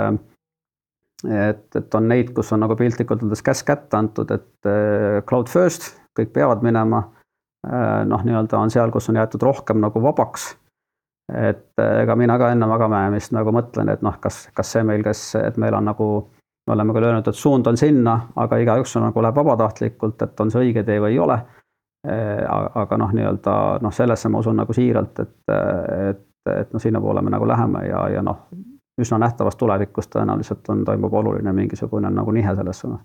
Et, et on neid, kus on nagu piltlikult öeldes käsk kätte antud, et cloud first, kõik peavad minema, noh, nii-öelda on seal, kus on jäetud rohkem nagu vabaks, et ega mina ka enne väga mäemist nagu mõtlen, et noh, kas, kas see meil, kes, et meil on nagu, me oleme küll öelnud, et suund on sinna, aga igaüks on nagu läheb vabatahtlikult, et on see õige tee või ei ole, aga noh, nii-öelda noh, sellesse ma usun nagu siiralt, et, et, et no sinna poole me nagu läheme ja, ja noh, üsna nähtavast tulevikust tõenäoliselt on, toimub oluline mingisugune nagu nihe selles suunas.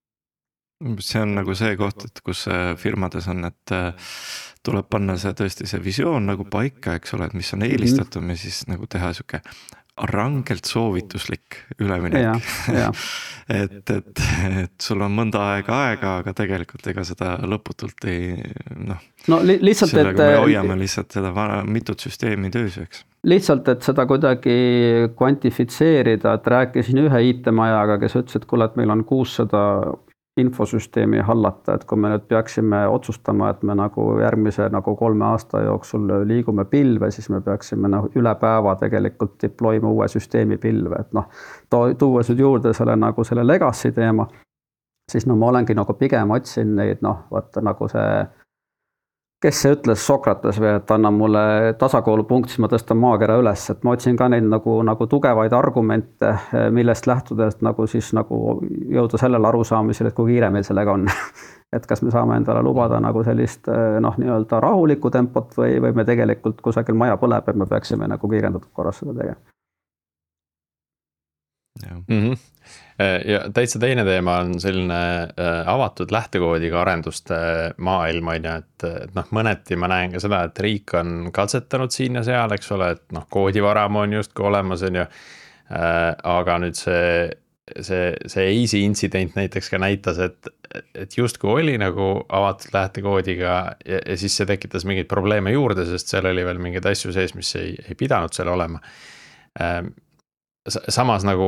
See on nagu see koht, et kus firmades on, et tuleb panna see tõesti see visioon nagu paika, eks ole, et mis on eelistatum mm-hmm. ja siis nagu teha siuke rangelt soovituslik üleminek. et, et, et sul on mõnda aega aega, aga tegelikult ega seda lõputult ei noh, no, li- lihtsalt, sellega et, me hoiame lihtsalt seda mitut süsteemi töös, eks. Lihtsalt, et seda kuidagi kvantifitseerida, et rääkisin ühe I T-majaga, kes ütles, et kuule, et meil on kuussada infosüsteemi hallata, et kui me nüüd peaksime otsustama, et me nagu järgmise nagu kolme aasta jooksul liigume pilve, siis me peaksime nagu üle päeva tegelikult deployma uue süsteemi pilve, et noh, tuues nüüd juurde selle nagu selle legacy teema, siis no ma olengi nagu pigem otsin neid, noh, vaata nagu see kes see ütles Sokrates või, et anna mulle tasakaalupunkt, siis ma tõstan maakera üles, et ma otsin ka neid nagu, nagu tugevaid argumente, millest lähtudest nagu siis nagu jõuda sellele arusaamisele, et kui kiire meil sellega on. et kas me saame endale lubada nagu sellist noh, nii-öelda rahulikku tempot või, või me tegelikult kusagil maja põleb, et me peaksime nagu kiirendatud korras seda tegema. Ja. Mm-hmm. ja täitsa teine teema on selline avatud lähtekoodiga arenduste maailm, on ju, et, et noh, mõneti ma näen ka seda, et riik on katsetanud siin ja seal, eks ole, et noh, koodivaramu on justkui olemas, on ju, aga nüüd see see, see Easy intsident näiteks ka näitas, et, et justkui oli nagu avatud lähtekoodiga ja, ja siis see tekitas mingeid probleeme juurde, sest seal oli veel mingeid asju sees, mis ei, ei pidanud seal olema. Samas nagu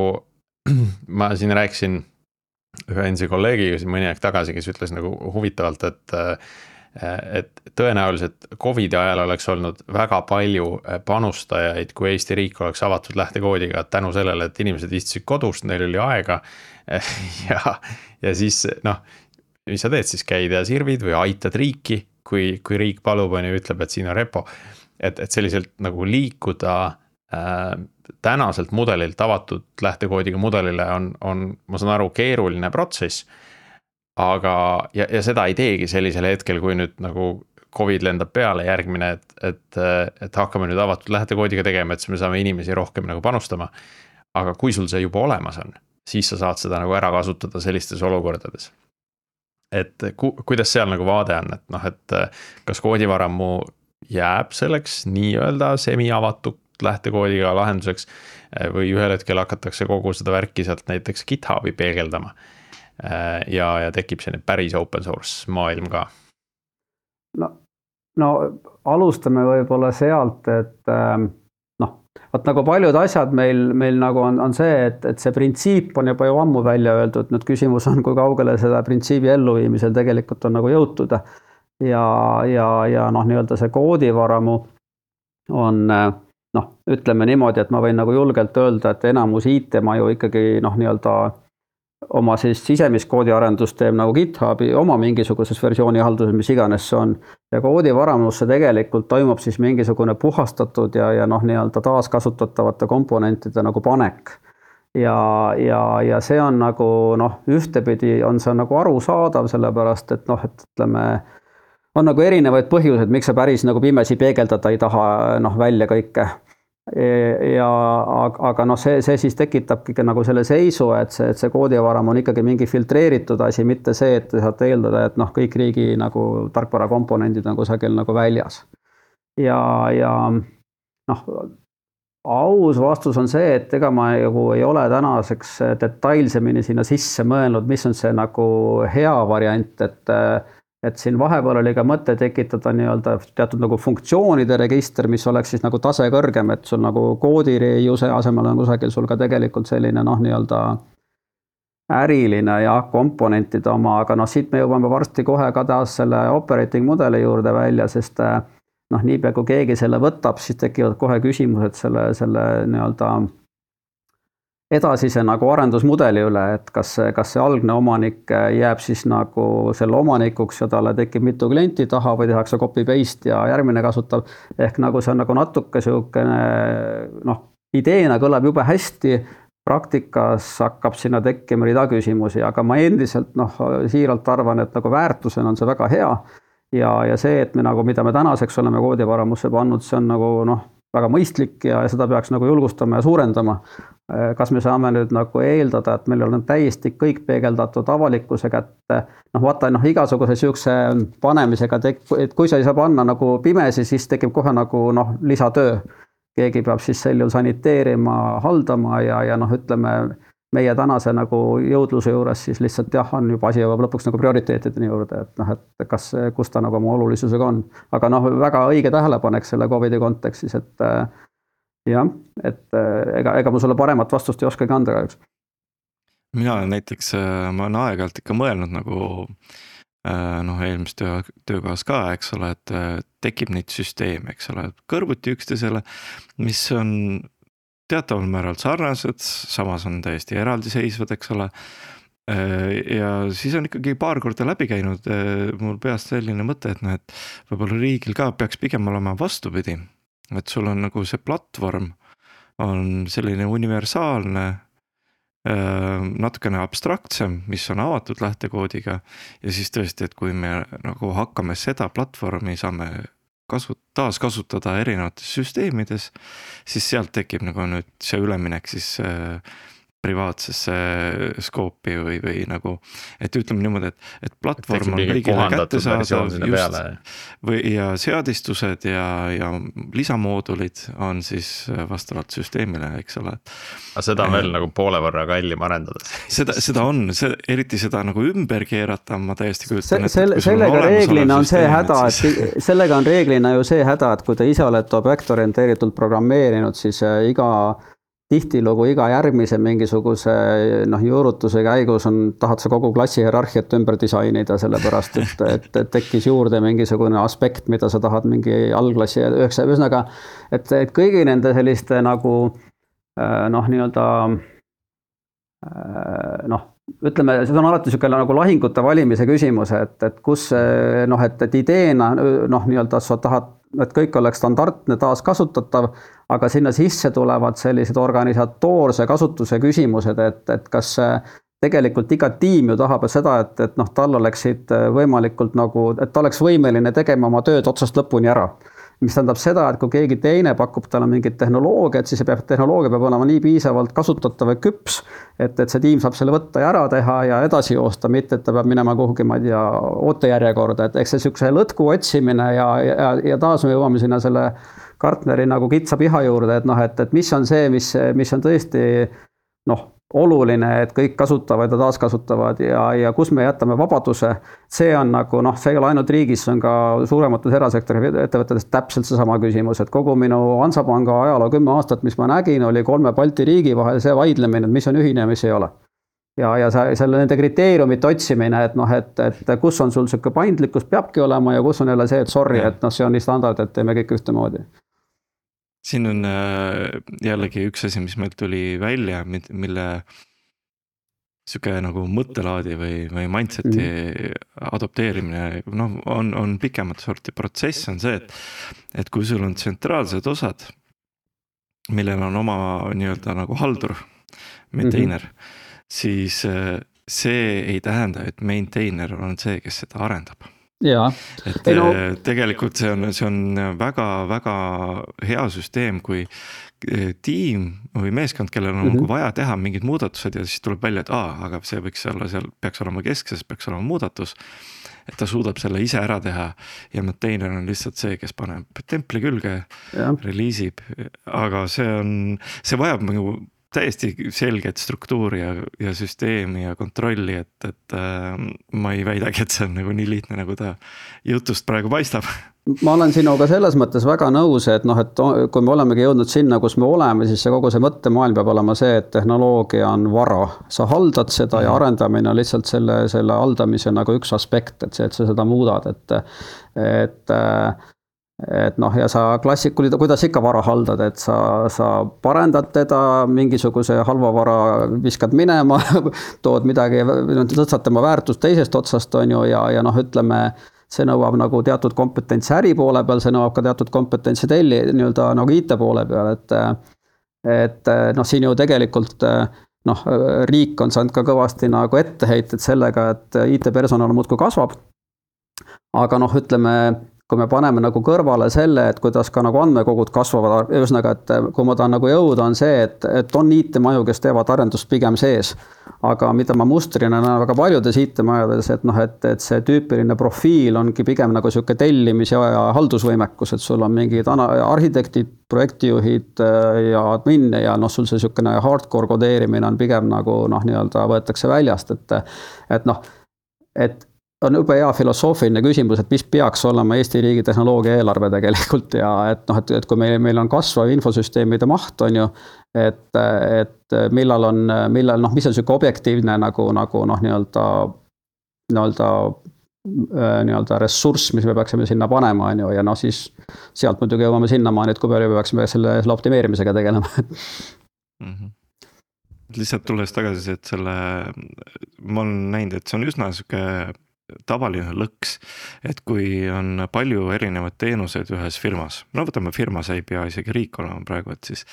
ma siin rääkisin ühe endise kolleegiga siin mõni aeg tagasi, kes ütles nagu huvitavalt, et et tõenäoliselt Covidi ajal oleks olnud väga palju panustajaid, kui Eesti riik oleks avatud lähtekoodiga tänu sellele, et inimesed istusid kodus, neil oli aega ja, ja siis noh, mis sa teed siis, käid ja sirvid või aitad riiki, kui, kui riik palub on ja ütleb, et siin on repo, et, et selliselt nagu liikuda äh, tänaselt mudelilt avatud lähtekoodiga mudelile on, on, ma saan aru, keeruline protsess. Aga, ja, ja seda ei teegi sellisel hetkel, kui nüüd nagu Covid lendab peale järgmine, et, et, et hakkame nüüd avatud lähtekoodiga tegema, et siis me saame inimesi rohkem nagu panustama. Aga kui sul see juba olemas on, siis sa saad seda nagu ära kasutada sellistes olukordades. Et ku, kuidas seal nagu vaade on, et noh, et kas koodivaramu jääb selleks nii-öelda semi-avatud lähtekoodiga lahenduseks või ühel hetkel hakatakse kogu seda värki sealt näiteks GitHubi peegeldama. Ja, ja tekib selline päris open source maailm ka. No, no alustame võib-olla sealt, et noh, vaat nagu paljud asjad meil, meil nagu on, on see, et, et see printsiip on juba ju ammu välja öeldud, nüüd küsimus on, kui kaugele seda printsiibi elluviimisel tegelikult on nagu jõutud ja, ja, ja noh, nii-öelda see koodivaramu on noh, ütleme niimoodi, et ma võin nagu julgelt öelda, et enamus I T-maju ikkagi noh, nii-öelda oma siis sisemiskoodi arendust teeb nagu GitHubi oma mingisuguses versiooni halduses, mis iganes see on. Ja koodivaramusse tegelikult toimub siis mingisugune puhastatud ja, ja noh, nii-öelda taaskasutatavate komponentide nagu panek. Ja, ja, ja see on nagu noh, ühtepidi on see nagu arusaadav, sellepärast, et noh, et ütleme, on nagu erinevaid põhjuseid, miks sa päris nagu pimesi peegeldada ei taha noh, välja kõike. Ja aga noh, see, see siis tekitabki nagu selle seisu, et see, et see koodivaram on ikkagi mingi filtreeritud asi, mitte see, et te saate eeldada, et noh, kõik riigi nagu tarkvara komponendid on kusagil nagu väljas. Ja, ja noh, aus vastus on see, et ega ma nagu ei ole tänaseks detailsemini sinna sisse mõelnud, mis on see nagu hea variant, et et siin vahepeal oli ka mõte tekitada nii-öelda teatud nagu funktsioonide register, mis oleks siis nagu tase kõrgem, et sul nagu koodireuse asemel on kusagil sul ka tegelikult selline noh, nii-öelda äriline ja komponentide oma, aga noh, siit me jõuame varsti kohe ka taas selle operating mudeli juurde välja, sest noh, niipea kui keegi selle võtab, siis tekivad kohe küsimused selle, selle nii-öelda edasise nagu arendusmudeli üle, et kas, kas see algne omanik jääb siis nagu selle omanikuks ja talle tekib mitu klienti taha või tehakse copy-paste ja järgmine kasutab. Ehk nagu see on nagu natuke selline, noh, ideena kõlab jube hästi, praktikas hakkab sinna tekkima rida küsimusi, aga ma endiselt noh, siiralt arvan, et nagu väärtusena on see väga hea. Ja, ja see, et me nagu, mida me tänaseks oleme koodivaramusse pannud, see on nagu noh, väga mõistlik ja seda peaks nagu julgustama ja suurendama. Kas me saame nüüd nagu eeldada, et meil on täiesti kõik peegeldatud avalikkuse kätte. Noh, vaata, noh, igasuguse sihukese panemisega, et kui sa ei saa panna nagu pimesi, siis tekib kohe nagu noh, lisatöö. Keegi peab siis sel juhul saniteerima, haldama ja, ja noh, ütleme, meie tänase nagu jõudluse juures siis lihtsalt jah, on juba asi jõuab lõpuks nagu prioriteetideni juurde, et noh, et kas, kus ta nagu oma olulisusega on. Aga noh, väga õige tähelepanek selle Covidi kontekstis, et jah, et ega, ega ma sulle paremat vastust ei oskagi anda kahjuks. Mina näiteks, ma olen aeg-ajalt ikka mõelnud nagu noh, eelmist töö, töökohas ka, eks ole, et tekib neid süsteeme, eks ole, kõrvuti üksteisele, mis on teataval määral sarnased, samas on täiesti eraldiseisvad, eks ole. Ja siis on ikkagi paar korda läbi käinud mul peast selline mõte, et, noh, et võib-olla riigil ka peaks pigem olema vastupidi. Et sul on nagu see platvorm on selline universaalne, natukene abstraktsem, mis on avatud lähtekoodiga ja siis tõesti, et kui me nagu hakkame seda platvormi saame kasut-, taas kasutada erinevates süsteemides, siis sealt tekib nagu nüüd see üleminek siis privaatsesse skoopi või, või nagu, et ütleme niimoodi, et, et platvorm on kõigile kättesaadav just, või ja seadistused ja, ja lisamoodulid on siis vastavalt süsteemile, eks ole. aga seda on veel nagu poole võrra kallim arendada. seda, seda on, see, eriti seda nagu ümber keerata, ma täiesti kujutan. Se, selle, sellega reeglina on see häda, et siis... sellega on reeglina ju see häda, et kui te ise olete objektorienteeritult programmeerinud, siis iga tihtilugu iga järgmise mingisuguse noh, juurutuse käigus on, tahad sa kogu klassi hierarhiat ümber disainida, sellepärast et, et, et tekkis juurde mingisugune aspekt, mida sa tahad mingi algklassi üheksa, ühesõnaga, et, et kõigi nende selliste nagu noh, nii-öelda noh, ütleme, see on alati niisugune nagu lahingute valimise küsimus, et, et kus noh, et, et ideena noh, nii-öelda sa tahad, et kõik oleks standardne, taaskasutatav, aga sinna sisse tulevad sellised organisatoorse kasutuse küsimused, et, et kas tegelikult iga tiim ju tahab seda, et, et noh, tal oleksid võimalikult nagu, et ta oleks võimeline tegema oma tööd otsast lõpuni ära. Mis tähendab seda, et kui keegi teine pakub talle mingit tehnoloogiat, siis peab, tehnoloogia peab olema nii piisavalt kasutatav ja küps, et, et see tiim saab selle võtta ja ära teha ja edasi joosta, mitte et ta peab minema kuhugi, ma ei tea, ootejärjekorda, et eks see niisuguse lõtku otsimine ja, ja, ja taas me jõuame sinna selle kartneri nagu kitsa piha juurde, et noh, et, et mis on see, mis, mis on tõesti noh, oluline, et kõik kasutavad ja taaskasutavad ja, ja kus me jätame vabaduse, see on nagu noh, see ei ole ainult riigis, see on ka suuremates erasektori ettevõtetes täpselt seesama küsimus, et kogu minu Hansapanga ajaloo kümme aastat, mis ma nägin, oli kolme Balti riigi vahel see vaidlemine, mis on ühine ja mis ei ole. Ja, ja selle nende kriteeriumite otsimine, et noh, et, et kus on sul siuke paindlikkus peabki olema ja kus on jälle see, et sorry, et noh, see on nii standard, et teeme kõik ühtemoodi. Siin on jällegi üks asi, mis meil tuli välja, mille siuke nagu mõttelaadi või, või mindseti mm. adopteerimine no, on, on pikemat sorti protsess, on see, et, et kui sul on tsentraalsed osad, millel on oma nii-öelda nagu haldur, maintainer, mm-hmm. siis see ei tähenda, et maintainer on see, kes seda arendab. Ja. Et ei, no... tegelikult see on, see on väga, väga hea süsteem, kui tiim või meeskond, kellel on mm-hmm. vaja teha mingid muudatused ja siis tuleb välja, et aa, aga see võiks olla seal, peaks olema keskses, peaks olema muudatus, et ta suudab selle ise ära teha ja maintainer on lihtsalt see, kes paneb templi külge, reliisib, aga see on, see vajab nagu täiesti selget struktuuri ja, ja süsteemi ja kontrolli, et, et äh, ma ei väidagi, et see on nagu nii lihtne, nagu ta jutust praegu paistab. Ma olen sinuga selles mõttes väga nõus, et noh, et kui me olemegi jõudnud sinna, kus me oleme, siis see kogu see mõttemaailm peab olema see, et tehnoloogia on vara. Sa haldad seda ja arendamine on lihtsalt selle, selle haldamise nagu üks aspekt, et see, et sa seda muudad, et, et et noh, ja sa klassikul, kuidas ikka vara haldad, et sa, sa parendad teda, mingisuguse halva vara viskad minema, tood midagi, tõstad tema väärtust teisest otsast, on ju, ja, ja noh, ütleme, see nõuab nagu teatud kompetentsi äri poole peal, see nõuab ka teatud kompetentsi telli, nii-öelda nagu I T poole peal, et et noh, siin ju tegelikult noh, riik on saanud ka kõvasti nagu etteheited sellega, et I T personal muudkui kasvab, aga noh, ütleme, kui me paneme nagu kõrvale selle, et kuidas ka nagu andmekogud kasvavad, ühesõnaga, et kui ma tahan nagu jõuda, on see, et, et on I T-maju, kes teevad arendust pigem sees. Aga mida ma mustrina näen väga paljudes I T-majades, et noh, et, et see tüüpiline profiil ongi pigem nagu siuke tellimis- ja haldusvõimekus, et sul on mingid arhitektid, projektijuhid ja admin ja noh, sul see siukene hardcore kodeerimine on pigem nagu noh, nii-öelda võetakse väljast, et, et noh, et on juba hea filosoofiline küsimus, et mis peaks olema Eesti riigi tehnoloogia eelarve tegelikult ja et noh, et, et kui meil, meil on kasvav infosüsteemide maht, on ju, et, et millal on, millal noh, mis on siuke objektiivne nagu, nagu noh, nii-öelda, nii-öelda, nii-öelda ressurss, mis me peaksime sinna panema, on ju, ja noh, siis sealt muidugi jõuame sinnamaani, et kui palju me peaksime selle, selle optimeerimisega tegelema. Mm-hmm. Lihtsalt tulles tagasi, et selle, ma olen näinud, et see on üsna siuke tavaline lõks, et kui on palju erinevaid teenuseid ühes firmas, no võtame firmas, ei pea isegi riik olema praegu, et siis,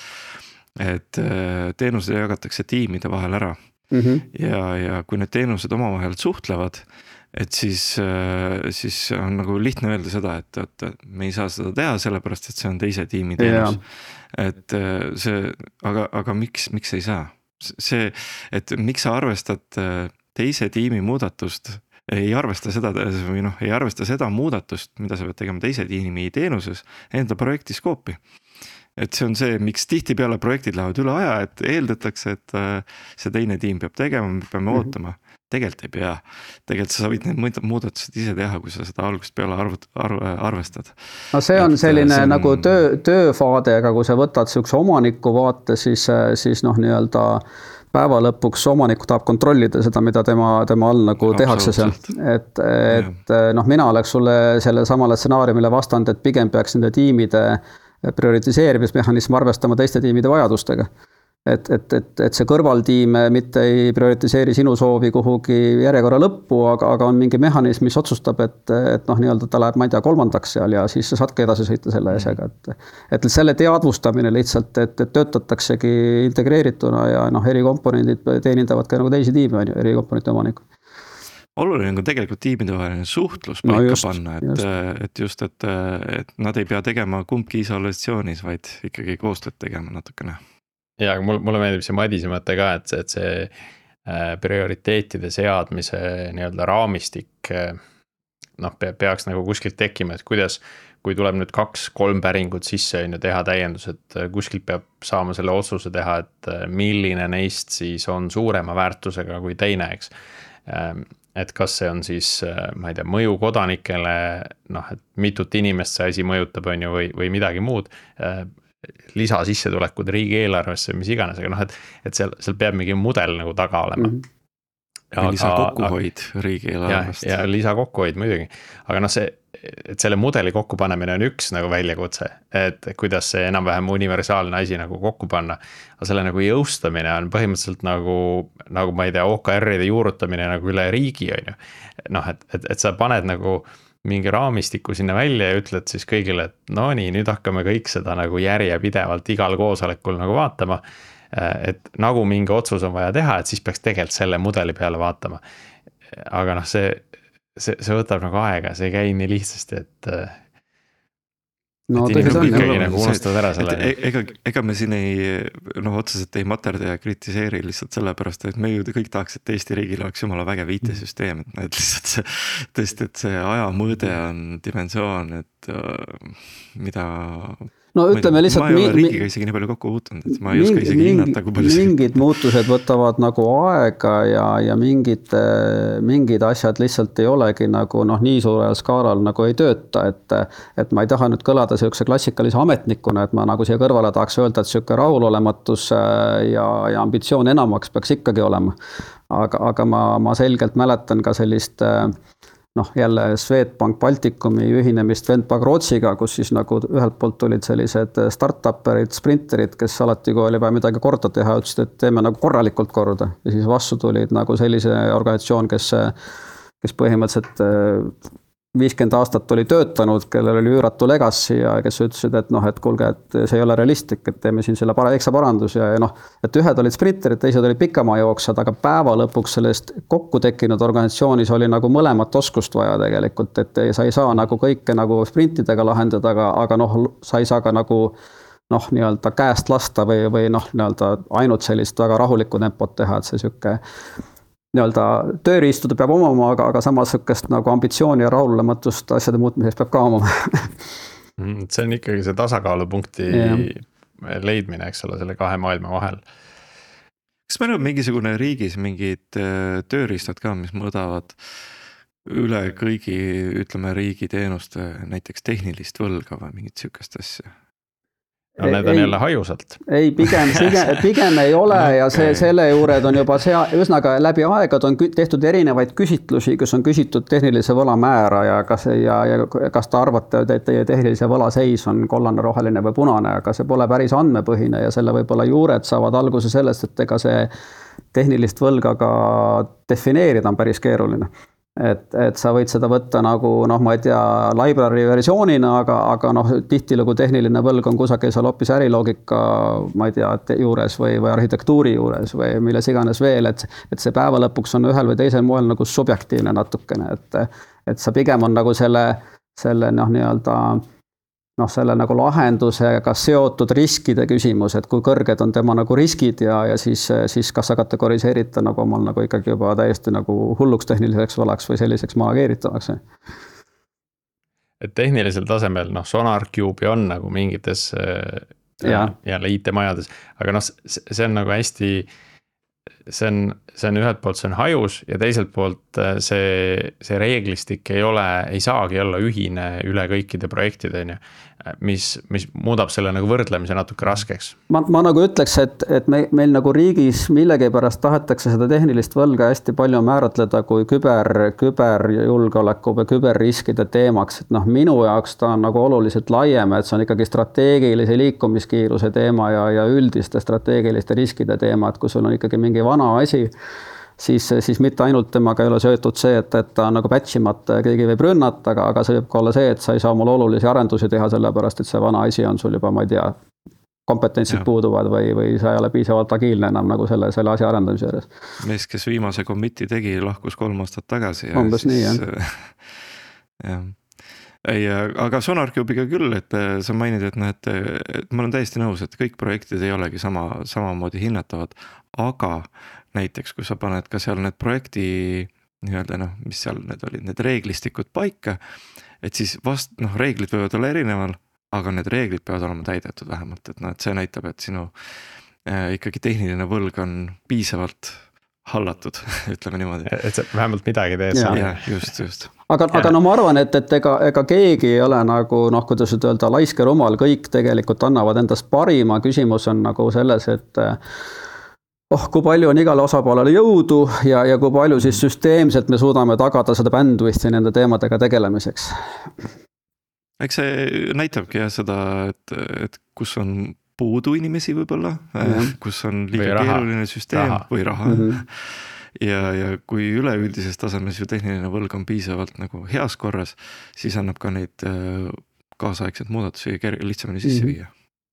et teenused jagatakse tiimide vahel ära mm-hmm. ja, ja kui need teenused omavahel suhtlevad, et siis, siis on nagu lihtne öelda seda, et, et me ei saa seda teha, sellepärast, et see on teise tiimi teenus. Yeah. Et see, aga, aga miks, miks ei saa? see, et miks sa arvestad teise tiimi muudatust, ei arvesta seda, või noh, ei arvesta seda muudatust, mida sa pead tegema teise tiimi teenuses enda projekti skoopi. Et see on see, miks tihti peale projektid lähevad üle aja, et eeldatakse, et see teine tiim peab tegema, me peame mm-hmm. ootama. Tegelikult ei pea. Tegelikult sa võid need muudatused ise teha, kui sa seda algusest peale arvut, arv, arvestad. No see on et, selline see on... nagu töö, töövaade, aga kui sa võtad sihukese omaniku vaate, siis, siis noh, nii-öelda päeva lõpuks omanik tahab kontrollida seda, mida tema, tema all nagu tehakse seal. Et, et noh, mina oleks sulle selle samale stsenaariumile vastanud, et pigem peaks nende tiimide prioritiseerimismehhanism arvestama teiste tiimide vajadustega. Et, et, et, et see kõrvaltiim mitte ei prioritiseeri sinu soovi kuhugi järjekorra lõppu, aga, aga on mingi mehhanism, mis otsustab, et, et noh, nii-öelda ta läheb, ma ei tea, kolmandaks seal ja siis sa saadki edasi sõita selle asjaga. Et, et selle teadvustamine lihtsalt, et, et töötataksegi integreerituna ja noh, eri komponendid teenindavad ka nagu teisi tiime, eri komponenti omanikud. Oluline on tegelikult tiimide vaheline suhtlus paika no just, panna, et just. et just, et, et nad ei pea tegema kumbki isolatsioonis, vaid ikkagi koostööd tegema natukene. Ja, aga mulle meeldib see Madise mõte ka, et see, et see prioriteetide seadmise nii-öelda raamistik noh, peaks nagu kuskilt tekkima, et kuidas, kui tuleb nüüd kaks, kolm päringut sisse on ja teha täiendused, kuskilt peab saama selle otsuse teha, et milline neist siis on suurema väärtusega kui teine, eks. Et kas see on siis, ma ei tea, mõju kodanikele, noh, et mitut inimest see asi mõjutab on ju või, või midagi muud, lisa sissetulekud riigieelarvesse, mis iganes, aga noh, et, et seal, seal peab mingi mudel nagu taga olema. Mm-hmm. Aga, lisa kokkuhoid riigieelarvest. Ja, ja lisa kokkuhoid muidugi. Aga noh, see, et selle mudeli kokkupanemine on üks nagu väljakutse, et kuidas see enam-vähem universaalne asi nagu kokku panna. Aga selle nagu jõustamine on põhimõtteliselt nagu, nagu ma ei tea, O K R-ide juurutamine nagu üle riigi on ju. Noh, et, et, et sa paned nagu mingi raamistiku sinna välja ja ütled siis kõigile, et no nii, nüüd hakkame kõik seda nagu järjepidevalt igal koosolekul nagu vaatama, et nagu mingi otsus on vaja teha, et siis peaks tegelikult selle mudeli peale vaatama. Aga noh, see, see, see võtab nagu aega, see ei käi nii lihtsasti, et no et tõesti on ikkagi nagu unustavad ära selle. Ega, ega me siin ei, noh, otseselt ei materda ja kritiseeri lihtsalt sellepärast, et me ju kõik tahaks, et Eesti riigil oleks jumala vägev I T-süsteem, et lihtsalt see, tõesti, et see aja mõõde on dimensioon, et mida no ütleme lihtsalt... Ma ei ole riigiga isegi nii palju kokku puutunud, et ma ei oska isegi hinnata, kui palju see... Mingid muutused võtavad nagu aega ja, ja mingid, mingid asjad lihtsalt ei olegi nagu noh, nii suurel skaalal nagu ei tööta, et, et ma ei taha nüüd kõlada sellise klassikalise ametnikuna, et ma nagu siia kõrvale tahaks öelda, et selline rahulolematus ja, ja ambitsioon enamaks peaks ikkagi olema. Aga, aga ma, ma selgelt mäletan ka sellist... noh, jälle Swedbank Baltikumi ühinemist Ventbank Rootsiga, kus siis nagu ühelt poolt tulid sellised start-upperid, sprinterid, kes alati, kui oli vaja midagi korda teha, ütlesid, et teeme nagu korralikult korda. Ja siis vastu tulid nagu sellise organisatsioon, kes, kes põhimõtteliselt viiskümmend aastat oli töötanud, kellel oli üüratu legacy ja kes ütlesid, et noh, et kuulge, et see ei ole realistlik, et teeme siin selle ekstra parandus ja, ja noh, et ühed olid sprinterid, teised olid pikamaa jooksjad, aga päeva lõpuks sellest kokku tekkinud organisatsioonis oli nagu mõlemat oskust vaja tegelikult, et sa ei saa nagu kõike nagu sprintidega lahendada, aga, aga noh, sa ei saa ka nagu noh, nii-öelda käest lasta või, või noh, nii-öelda ainult sellist väga rahulikku tempot teha, et see sükke nii-öelda tööriistuda peab omama, aga, aga samas sükest nagu ambitsiooni ja rahulematust asjade muutmiseks peab ka omama. See on ikkagi see tasakaalupunkti yeah. leidmine, eks ole, selle kahe maailma vahel. Kas meil on mingisugune riigis mingid tööriistad ka, mis mõõdavad üle kõigi, ütleme, riigi teenuste näiteks tehnilist võlga või mingit sükest asja? No need on ei, jälle hajusalt. Ei, pigem, pigem, pigem ei ole okay. Ja see, selle juured on juba see, üsnaga läbi aegad on tehtud erinevaid küsitlusi, kus on küsitud tehnilise võla määra ja kas, ja, ja kas ta arvate, et teie tehnilise võla seis on kollane, roheline või punane, aga see pole päris andmepõhine ja selle võib-olla juured saavad alguse sellest, et ega see tehnilist võlga ka defineerida on päris keeruline. Et, et sa võid seda võtta nagu, noh, ma ei tea, library versioonina, aga, aga noh, tihtilugu tehniline võlg on kusagil seal hoopis äriloogika, ma ei tea, juures või, või arhitektuuri juures või milles iganes veel, et, et see päeva lõpuks on ühel või teisel moel nagu subjektiivne natukene, et, et sa pigem on nagu selle, selle noh, nii-öelda noh, selle nagu lahendusega seotud riskide küsimus, et kui kõrged on tema nagu riskid ja, ja siis, siis kas sa kategoriseerid ta nagu omal nagu ikkagi juba täiesti nagu hulluks tehniliseks valaks või selliseks manageeritavaks. Et tehnilisel tasemel, noh, SonarQube'i on nagu mingites ja. jälle I T-majades, aga noh, see on nagu hästi, see on, see on ühelt poolt see on hajus ja teiselt poolt see, see reeglistik ei ole, ei saagi olla ühine üle kõikide projektide, mis, mis muudab selle nagu võrdlemise natuke raskeks. Ma, ma nagu ütleks, et, et me, meil nagu riigis millegipärast tahetakse seda tehnilist võlga hästi palju määratleda kui küber, küberjulgeoleku või küberriskide teemaks. Et noh, minu jaoks ta on nagu oluliselt laiem, et see on ikkagi strateegilise liikumiskiiruse teema ja, ja üldiste strateegiliste riskide teema, et kui sul on ikkagi mingi vana asi, siis, siis mitte ainult temaga ei ole söötud see, et, et ta on nagu patchimata ja keegi võib rünnata, aga, aga see võib ka olla see, et sa ei saa mul olulisi arendusi teha sellepärast, et see vana asi on sul juba, ma ei tea, kompetentsid ja. puuduvad või, või sa ei ole piisavalt agiilne enam nagu selle, selle asja arendamise juures. Mees, kes viimase commit'i tegi, lahkus kolm aastat tagasi. Umbes nii, jah. jah. Ei, aga SonarQube'iga küll, et sa mainid, et, noh, et, et ma olen täiesti nõus, et kõik projektid ei olegi sama, samamoodi hinnatavad, aga näiteks, kui sa paned ka seal need projekti nii-öelda, noh, mis seal need olid, need reeglistikud paika, et siis vast, noh, reeglid võivad olla erineval, aga need reeglid peavad olema täidetud vähemalt, et noh, et see näitab, et sinu äh, ikkagi tehniline võlg on piisavalt hallatud, ütleme niimoodi. Et sa vähemalt midagi teed seal. Ja, just, just. Aga, aga no ma arvan, et, et ega, ega keegi ei ole nagu, noh, kuidas öelda, laisk ja rumal, kõik tegelikult annavad endast parima, küsimus on nagu selles, et oh, kui palju on igale osapoolele jõudu ja, ja kui palju siis süsteemselt me suudame tagada seda bandwidth'i nende teemadega tegelemiseks. Eks see näitabki jah seda, et, et kus on puudu inimesi võib-olla, mm-hmm. kus on liiga keeruline süsteem raha. Või raha. Mm-hmm. Ja, ja kui üleüldises tasemes ju tehniline võlg on piisavalt nagu heas korras, siis annab ka neid kaasaegseid muudatusi lihtsamini sisse viia.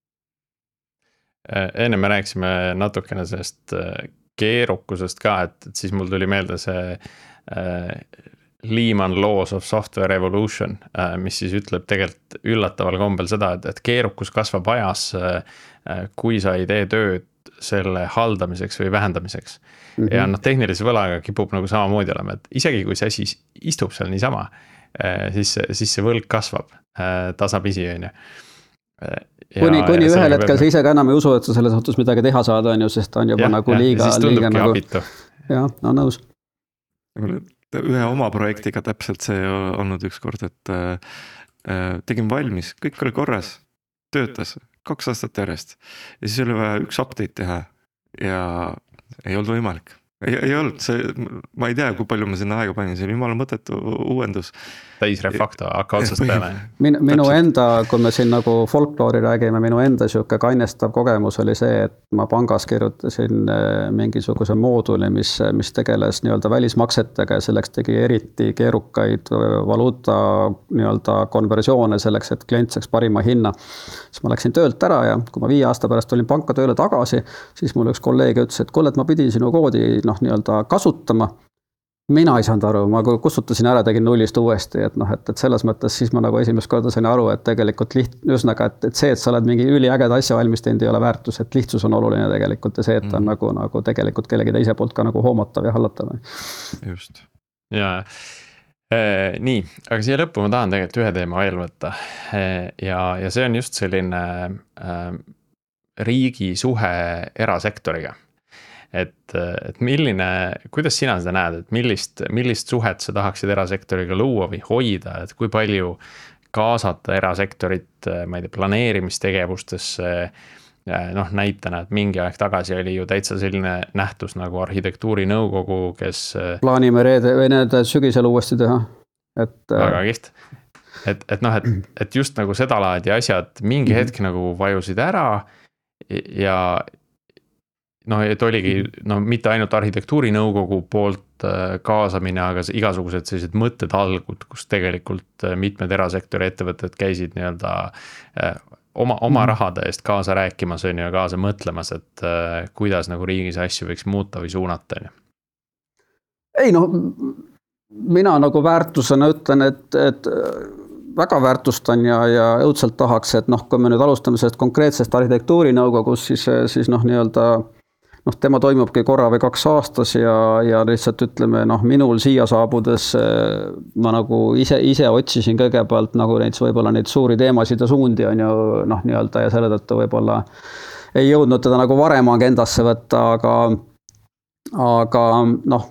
Enne me rääksime natukene sellest keerukusest ka, et, et siis mul tuli meelde see äh, Lehman Laws of Software Evolution, äh, mis siis ütleb tegelikult üllataval kombel seda, et, et keerukus kasvab ajas, äh, kui sa ei tee tööd selle haldamiseks või vähendamiseks. Mm-hmm. Ja noh, tehnilise võlaga kipub nagu samamoodi olema, et isegi kui see asi istub seal niisama, äh, siis, siis see võlg kasvab äh, tasapisi, on ju. Ja, kuni, kuni ühel hetkel sa ise ka enam ei usu, et sa selles suhtes midagi teha saad, on ju, sest ta on juba ja, nagu liiga, liiga nagu. Jah, no nõus. Ühe oma projektiga täpselt see olnud üks kord, et äh, tegin valmis, kõik oli korras, töötas kaks aastat järjest ja siis oli vaja üks update teha ja ei olnud võimalik. Ei, ei olnud, see, ma ei tea, kui palju ma sinna aega panin, see oli jumala mõttetu uuendus. Täis refakto, hakka otsast peale. Min, minu Täpselt. enda, kui me siin nagu folkloori räägime, minu enda siuke kainestav kogemus oli see, et ma pangas kirjutasin mingisuguse mooduli, mis, mis tegeles nii-öelda välismaksetega ja selleks tegi eriti keerukaid valuuta nii-öelda konversioone selleks, et klient saaks parima hinna. Siis ma läksin töölt ära ja kui ma viie aasta pärast olin panka tööle tagasi, siis mul üks kolleeg ütles, et kuule, et ma pidin sinu koodi noh, nii-öelda kasutama. Mina ei saanud aru, ma kustutasin ära, tegin nullist uuesti, et noh, et, et selles mõttes siis ma nagu esimest korda sain aru, et tegelikult liht, üsnaga, et, et see, et sa oled mingi üliägeda asja valmis teinud, ei ole väärtus, et lihtsus on oluline tegelikult ja see, et ta on mm. nagu, nagu tegelikult kellegi teise poolt ka nagu hoomatav ja hallatav. Just. Ja e, nii, aga siia lõppu ma tahan tegelikult ühe teema veel võtta e, ja, ja see on just selline e, riigi suhe erasektoriga. Et, et milline, kuidas sina seda näed, et millist, millist suhet sa tahaksid erasektoriga luua või hoida, et kui palju kaasata erasektorit, ma ei tea, planeerimistegevustesse, noh näitena, et mingi aeg tagasi oli ju täitsa selline nähtus nagu arhitektuurinõukogu, kes plaanime reede või need sügisel uuesti teha. Et, väga kiht. Et, et noh, et, et just nagu seda laadi asjad mingi hetk nagu vajusid ära ja noh, et oligi no, mitte ainult arhitektuurinõukogu poolt kaasamine, aga igasugused sellised mõttetalgud, kus tegelikult mitmed erasektori ettevõtted käisid nii-öelda oma, oma rahade eest kaasa rääkimas on ja kaasa mõtlemas, et kuidas nagu riigis asju võiks muuta või suunata. Ei no, mina nagu väärtusena ütlen, et, et väga väärtustan ja, ja õudselt tahaks, et noh, kui me nüüd alustame sellest konkreetsest arhitektuurinõukogus, siis, siis noh, nii-öelda noh, tema toimubki korra või kaks aastas ja, ja lihtsalt ütleme, noh, minul siia saabudes ma nagu ise, ise otsisin kõigepealt nagu neid, võib-olla neid suuri teemasid ja suundi on ju noh, nii-öelda ja selle tõttu võib-olla ei jõudnud teda nagu varem agendasse võtta, aga, aga noh,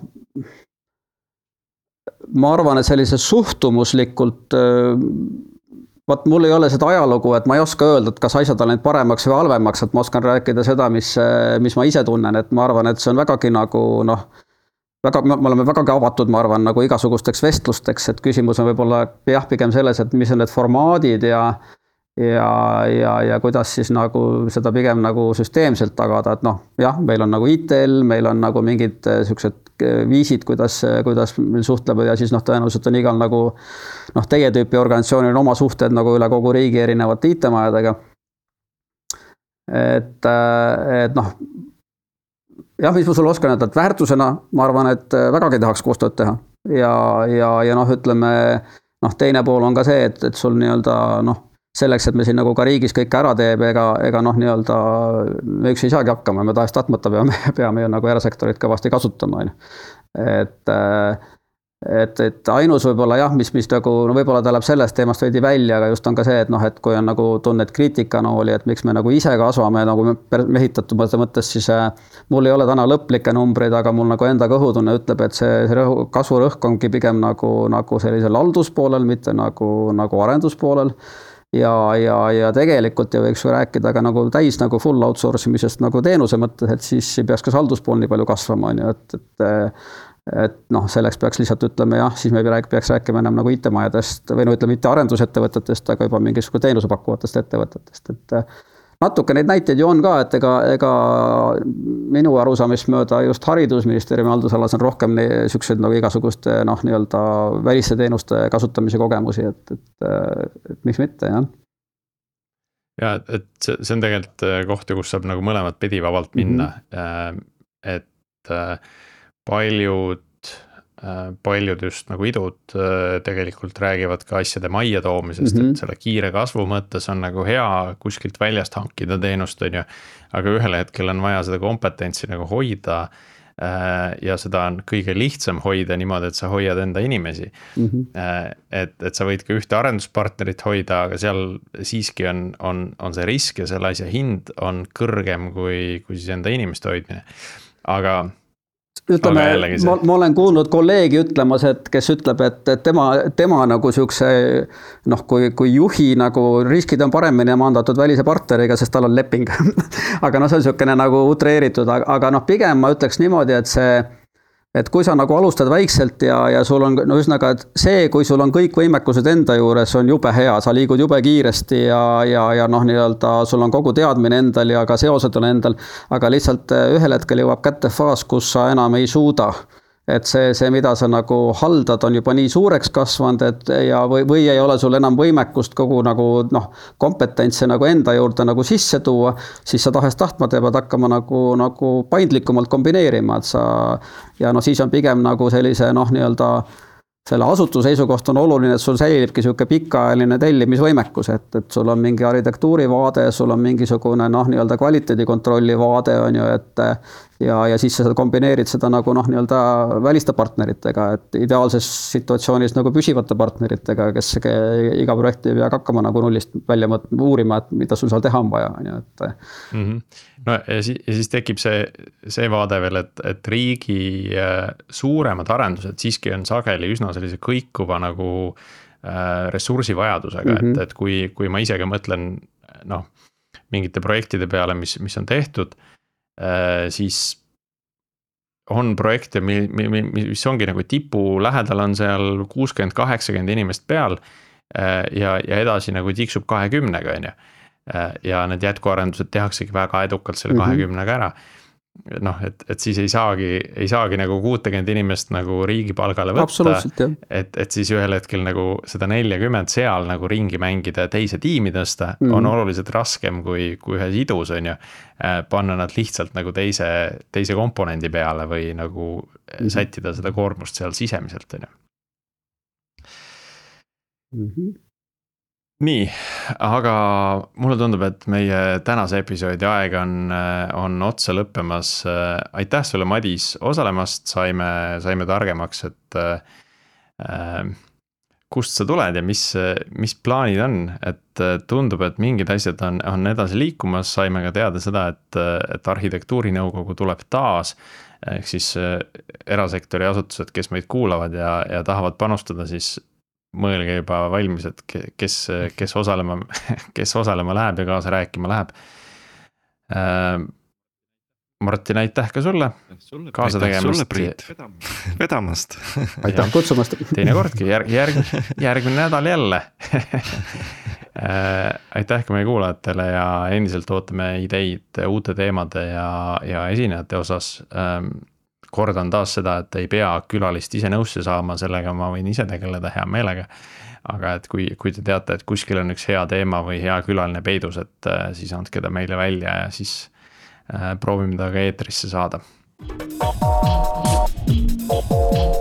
ma arvan, et sellise suhtumuslikult, vaat mul ei ole seda ajalugu, et ma ei oska öelda, et kas asjad on läinud paremaks või halvemaks, et ma oskan rääkida seda, mis, mis ma ise tunnen, et ma arvan, et see on vägagi nagu noh, väga, me oleme vägagi avatud, ma arvan, nagu igasugusteks vestlusteks, et küsimus on võib-olla jah, pigem selles, et mis on need formaadid ja ja, ja, ja kuidas siis nagu seda pigem nagu süsteemselt tagada, et noh, jah, meil on nagu I T L, meil on nagu mingid sellised viisid, kuidas, kuidas meil suhtleb ja siis noh, tõenäoliselt on igal nagu noh, teie tüüpi organisatsioonil oma suhted nagu üle kogu riigi erinevate I T-majadega. Et, et noh, jah, mis ma sulle oskan öelda, et väärtusena ma arvan, et vägagi tahaks koostööd teha ja, ja, ja noh, ütleme, noh, teine pool on ka see, et, et sul nii-öelda noh, selleks, et me siin nagu ka riigis kõik ära teeb, ega, ega noh, nii-öelda me üks ei saagi hakkama, me tahaks tahtmata peame, peame ju nagu erasektorit kõvasti kasutama. Et, et, et ainus võib-olla jah, mis, mis nagu, no võib-olla ta läheb sellest teemast veidi välja, aga just on ka see, et noh, et kui on nagu tunned kriitikanooli, et miks me nagu ise kasvame nagu mehitatud mõttes, siis mul ei ole täna lõplikke numbreid, aga mul nagu enda kõhutunne ütleb, et see, see rõhu, kasvurõhk ongi pigem nagu, nagu sellisel halduspoolel, mitte nagu, nagu arenduspoolel. Ja, ja, ja tegelikult ju võiks rääkida ka nagu täis nagu full outsource imisest nagu teenuse mõttes, et siis ei peaks ka halduspool nii palju kasvama, on ju, et, et, et noh, selleks peaks lihtsalt ütlema jah, siis me peaks rääkima enam nagu I T-majadest või no ütleme mitte arendusettevõtetest, aga juba mingisugune teenuse pakkuvatest ettevõtetest, et natuke neid näiteid ju on ka, et ega, ega minu arusaamist mööda just haridusministeeriumi haldusalas on rohkem niisugused nagu igasuguste noh, nii-öelda väliste teenuste kasutamise kogemusi, et, et, et miks mitte, jah. Ja, et see, see on tegelikult koht, kus saab nagu mõlemat pidi vabalt minna, mm-hmm. et paljud paljud just nagu idud tegelikult räägivad ka asjade majja toomisest, mm-hmm. et selle kiire kasvu mõttes on nagu hea kuskilt väljast hankida teenust, on ju, aga ühel hetkel on vaja seda kompetentsi nagu hoida ja seda on kõige lihtsam hoida niimoodi, et sa hoiad enda inimesi. Mm-hmm. Et, et sa võid ka ühte arenduspartnerit hoida, aga seal siiski on, on, on see risk ja selle asja hind on kõrgem kui, kui siis enda inimeste hoidmine. Aga ütleme, ma, ma olen kuulnud kolleegi ütlemas, et kes ütleb, et tema, tema nagu siukse, noh, kui, kui juhi nagu riskid on paremini maandatud välise partneriga, sest tal on leping. aga noh, see on siukene nagu utreeritud, aga, aga noh, pigem ma ütleks niimoodi, et see, et kui sa nagu alustad väikselt ja, ja sul on, no üsnaga, et see, kui sul on kõik võimekused enda juures, on jube hea, sa liigud jube kiiresti ja, ja, ja noh, nii-öelda sul on kogu teadmine endal ja ka seosed on endal, aga lihtsalt ühel hetkel jõuab kätte faas, kus sa enam ei suuda. Et see, see, mida sa nagu haldad, on juba nii suureks kasvanud, et ja või, või ei ole sul enam võimekust kogu nagu noh, kompetentse nagu enda juurde nagu sisse tuua, siis sa tahest tahtmata pead hakkama nagu, nagu paindlikumalt kombineerima, et sa ja noh, siis on pigem nagu sellise noh, nii-öelda selle asutuse seisukoht on oluline, et sul säilibki sihuke pikaajaline tellimisvõimekus, et, et sul on mingi arhitektuuri vaade, sul on mingisugune noh, nii-öelda kvaliteedikontrolli vaade on ju, et ja, ja siis sa kombineerid seda nagu noh, nii-öelda väliste partneritega, et ideaalses situatsioonis nagu püsivate partneritega, kes iga projekti peab hakkama nagu nullist välja uurima, et mida sul seal teha on vaja, on ju, et mm-hmm. No ja siis, ja siis tekib see, see vaade veel, et, et riigi suuremad arendused siiski on sageli üsna sellise kõikuva nagu ressursivajadusega, mm-hmm. et, et kui, kui ma ise ka mõtlen noh, mingite projektide peale, mis, mis on tehtud, siis on projekte, mis ongi nagu tipu lähedal on seal kuuskümmend kaheksakümmend inimest peal ja, ja edasi nagu tiksub kahekümnega, on ju. Ja need jätkuarendused tehaksegi väga edukalt selle kahekümnega ära. Noh, et, et siis ei saagi, ei saagi nagu kuutekümmend inimest nagu riigi palgale võtta, et, et siis ühel hetkel nagu seda nelikümmend seal nagu ringi mängida ja teise tiimi tõsta mm. on oluliselt raskem kui, kui ühes idus on ju, panna nad lihtsalt nagu teise, teise komponendi peale või nagu mm. sättida seda koormust seal sisemiselt on ju. Mm-hmm. nii, aga mulle tundub, et meie tänase episoodi aeg on, on otsa lõppemas. Aitäh sulle, Madis, osalemast, saime, saime targemaks, et äh, kust sa tuled ja mis, mis plaanid on, et tundub, et mingid asjad on, on edasi liikumas, saime ka teada seda, et, et arhitektuurinõukogu tuleb taas, ehk siis erasektori asutused, kes meid kuulavad ja, ja tahavad panustada, siis mõelge juba valmis, et kes, kes osalema, kes osalema läheb ja kaasa rääkima läheb. Martin, aitäh ka sulle. Kaasa tegemast. Vedamast. Aitäh kutsumast. Teine kordki, järg, järg, järgmine nädal jälle. Aitäh ka meie kuulajatele ja endiselt ootame ideid uute teemade ja, ja esinejate osas. Kordan taas seda, et ei pea külalist ise nõusse saama, sellega ma võin ise tegeleda hea meelega. Aga et kui, kui te teate, et kuskil on üks hea teema või hea külaline peidus, et siis andke ta meile välja ja siis proovime ta ka eetrisse saada.